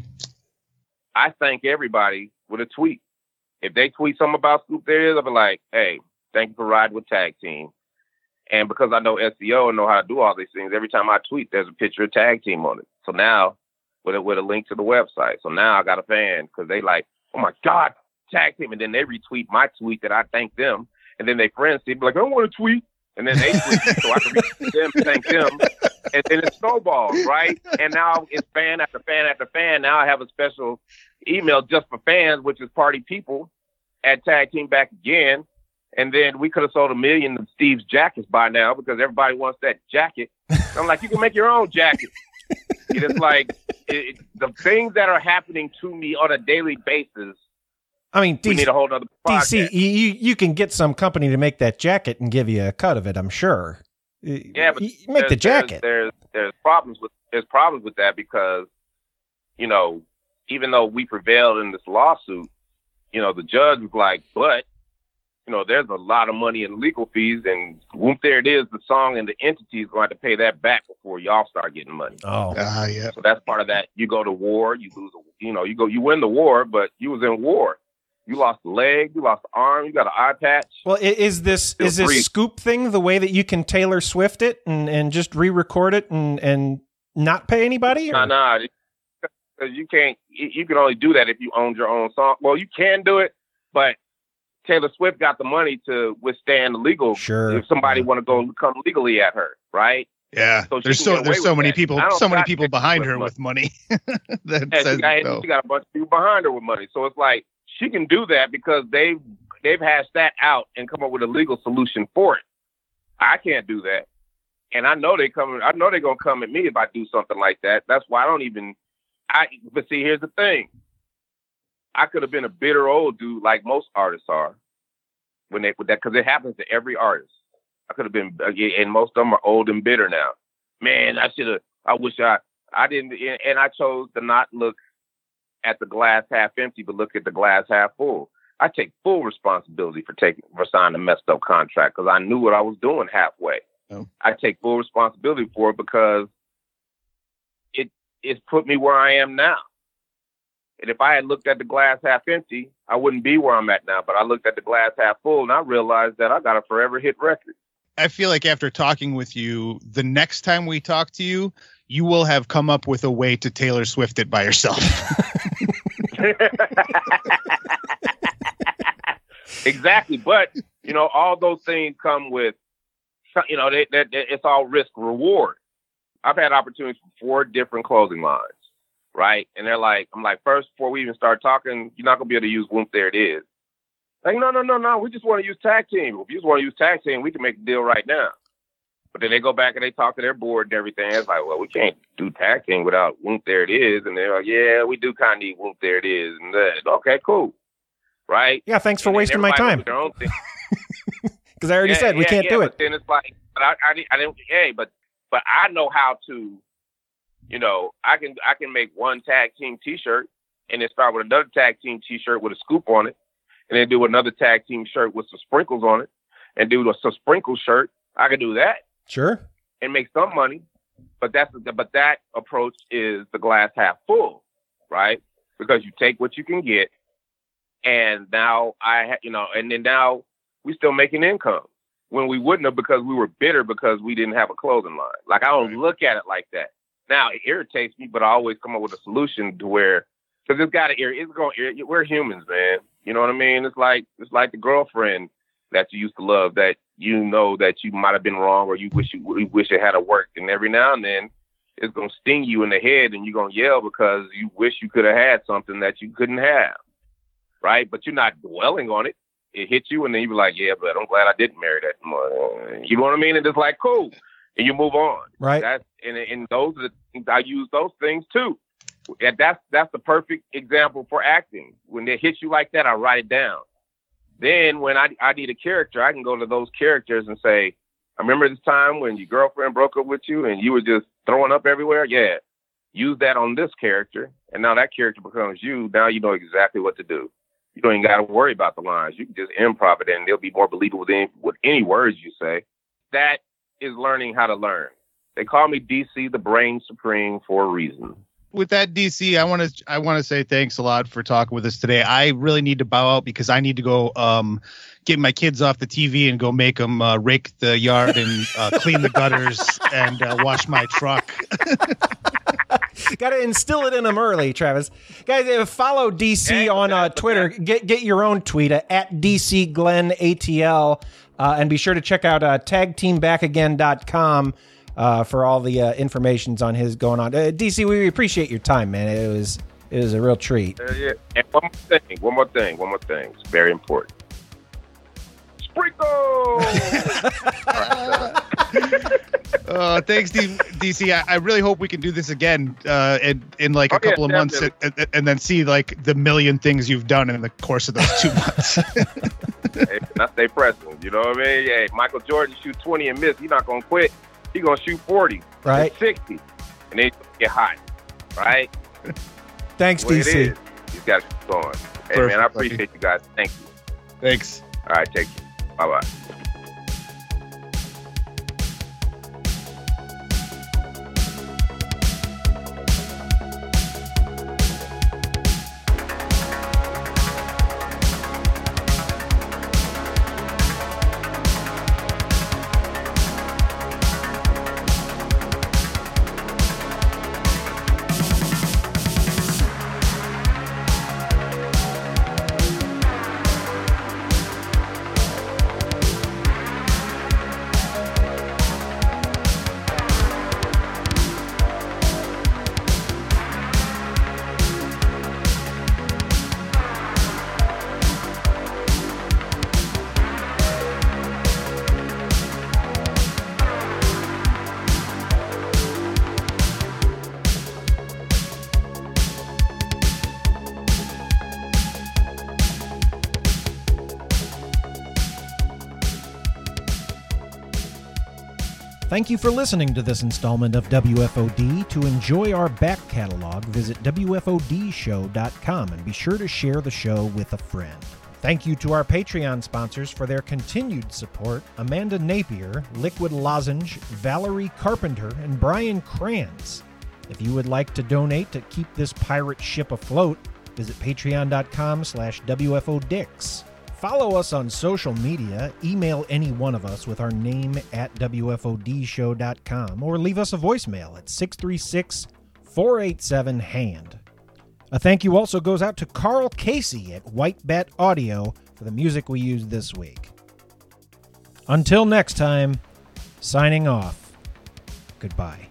I thank everybody with a tweet. If they tweet something about Scoop There Is, I'll be like, hey, thank you for riding with Tag Team. And because I know S E O and know how to do all these things, every time I tweet, there's a picture of Tag Team on it. So now, with a, with a link to the website. So now I got a fan because they like, oh my God, Tag Team. And then they retweet my tweet that I thank them. And then they friends see, be like, I don't want to tweet. And then they tweet so I can retweet them, thank them. And then it snowballs, right? And now it's fan after fan after fan. Now I have a special email just for fans, which is Party People at Tag Team Back Again. And then we could have sold a million of Steve's jackets by now because everybody wants that jacket. I'm like, you can make your own jacket. And it's like it, the things that are happening to me on a daily basis. I mean, We D C, need a whole other D podcast. C you, you you can get some company to make that jacket and give you a cut of it. I'm sure. Yeah, but You make the there's- jacket. There's, there's there's problems with there's problems with that because, you know, even though we prevailed in this lawsuit, you know, the judge was like, but, you know, there's a lot of money in legal fees, and whoop, there it is, the song and the entity is going to pay that back before y'all start getting money. Oh, Ah, yeah. So that's part of that. You go to war, you lose, a, you know, you go, you win the war, but you was in war. You lost a leg, you lost an arm, you got an eye patch. well, i- is this Feel is this free. Scoop thing the way that you can Taylor Swift it and, and just re-record it and, and not pay anybody? Or? Nah, nah, because you can't. You you can only do that if you own your own song. Well, you can do it, but Taylor Swift got the money to withstand the legal. Sure. If somebody Yeah. want to go come legally at her, right? Yeah. So she there's can so get away there's so with many that. people I don't so many got people Taylor behind Swift her money. with money. that And says she got, no. she got a bunch of people behind her with money. So it's like she can do that because they've they've hashed that out and come up with a legal solution for it. I can't do that, and I know they coming. I know they're gonna come at me if I do something like that. That's why I don't even. I but see, here's the thing. I could have been a bitter old dude like most artists are, when they with that because it happens to every artist. I could have been, and most of them are old and bitter now. Man, I should have. I wish I I didn't, and I chose to not look at the glass half empty, but look at the glass half full. I take full responsibility for taking for signing a messed up contract because I knew what I was doing halfway. Oh. I take full responsibility for it because it it's put me where I am now. And if I had looked at the glass half empty, I wouldn't be where I'm at now. But I looked at the glass half full, and I realized that I got a forever hit record. I feel like after talking with you, the next time we talk to you, you will have come up with a way to Taylor Swift it by yourself. Exactly. But, you know, all those things come with, you know, they, they, they, it's all risk reward. I've had opportunities for four different clothing lines, right? And they're like, I'm like, first, before we even start talking, you're not going to be able to use Whoomp There It Is. Like, no, no, no, no. We just want to use tag team. If you just want to use tag team, we can make a deal right now. But then they go back and they talk to their board and everything. It's like, well, we can't do tag team without Whoomp There It Is. And they're like, yeah, we do kind of need Whoomp There It Is. And that, okay, cool. Right? Yeah, thanks for and wasting my time. Because I already yeah, said we yeah, can't yeah, do but it. Then it's like, but I, I, I didn't, hey, but, but I know how to, you know, I can, I can make one tag team T-shirt and then start with another tag team T-shirt with a scoop on it. And then do another tag team shirt with some sprinkles on it and do a some sprinkle shirt. I could do that. Sure. And make some money. But that's but that approach is the glass half full, right? Because you take what you can get. And now I, ha- you know, and then now we still making income when we wouldn't have because we were bitter because we didn't have a clothing line. Like I don't right. look at it like that. Now it irritates me, but I always come up with a solution to where, because it's got to irritate. It's going. Ir- we're humans, man. You know what I mean? It's like it's like the girlfriend that you used to love that you know that you might have been wrong or you wish you, you wish it had worked. And every now and then it's going to sting you in the head and you're going to yell because you wish you could have had something that you couldn't have. Right. But you're not dwelling on it. It hits you and then you be like, yeah, but I'm glad I didn't marry that woman. You know what I mean? And it's like, cool. And you move on. Right. That's, and, and those are the things I use those things too. And that's that's the perfect example for acting. When they hit you like that, I write it down. Then when I, I need a character, I can go to those characters and say, I remember this time when your girlfriend broke up with you and you were just throwing up everywhere. Yeah, use that on this character. And now that character becomes you. Now you know exactly what to do. You don't even got to worry about the lines. You can just improv it and they'll be more believable with any, with any words you say. That is learning how to learn. They call me D C, the brain supreme, for a reason. With that, D C, I want to I want to say thanks a lot for talking with us today. I really need to bow out because I need to go um, get my kids off the T V and go make them uh, rake the yard and uh, clean the gutters and uh, wash my truck. Got to instill it in them early, Travis. Guys, uh, follow D C on uh, Twitter. Get get your own tweet uh, at D C Glenn A T L, uh, and be sure to check out uh, tag team back again dot com. Uh, for all the uh, informations on his going on. Uh, D C, we appreciate your time, man. It was it was a real treat. Uh, yeah. And one more thing, one more thing, one more thing. It's very important. Sprinkle! uh, thanks, D C. I, I really hope we can do this again uh, in, in like a oh, couple yeah, of months and, and then see like the million things you've done in the course of those two months. Hey, I stay pressing. You know what I mean? Hey, Michael Jordan shoot twenty and miss. He's not going to quit. He's going to shoot forty, right? sixty, and then get hot, right? Thanks, D C. He's got to keep going. Hey, Perfect, man, I appreciate buddy. you guys. Thank you. Thanks. All right, take care. Bye-bye. Thank you for listening to this installment of W F O D. To enjoy our back catalog, visit W F O D show dot com and be sure to share the show with a friend. Thank you to our Patreon sponsors for their continued support: Amanda Napier, Liquid Lozenge, Valerie Carpenter, and Brian Kranz. If you would like to donate to keep this pirate ship afloat, visit patreon dot com slash W F O Dix. Follow us on social media, email any one of us with our name at W F O D show dot com, or leave us a voicemail at six three six, four eight seven, HAND. A thank you also goes out to Carl Casey at White Bat Audio for the music we used this week. Until next time, signing off. Goodbye.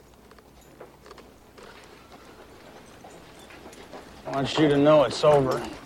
I want you to know it's over.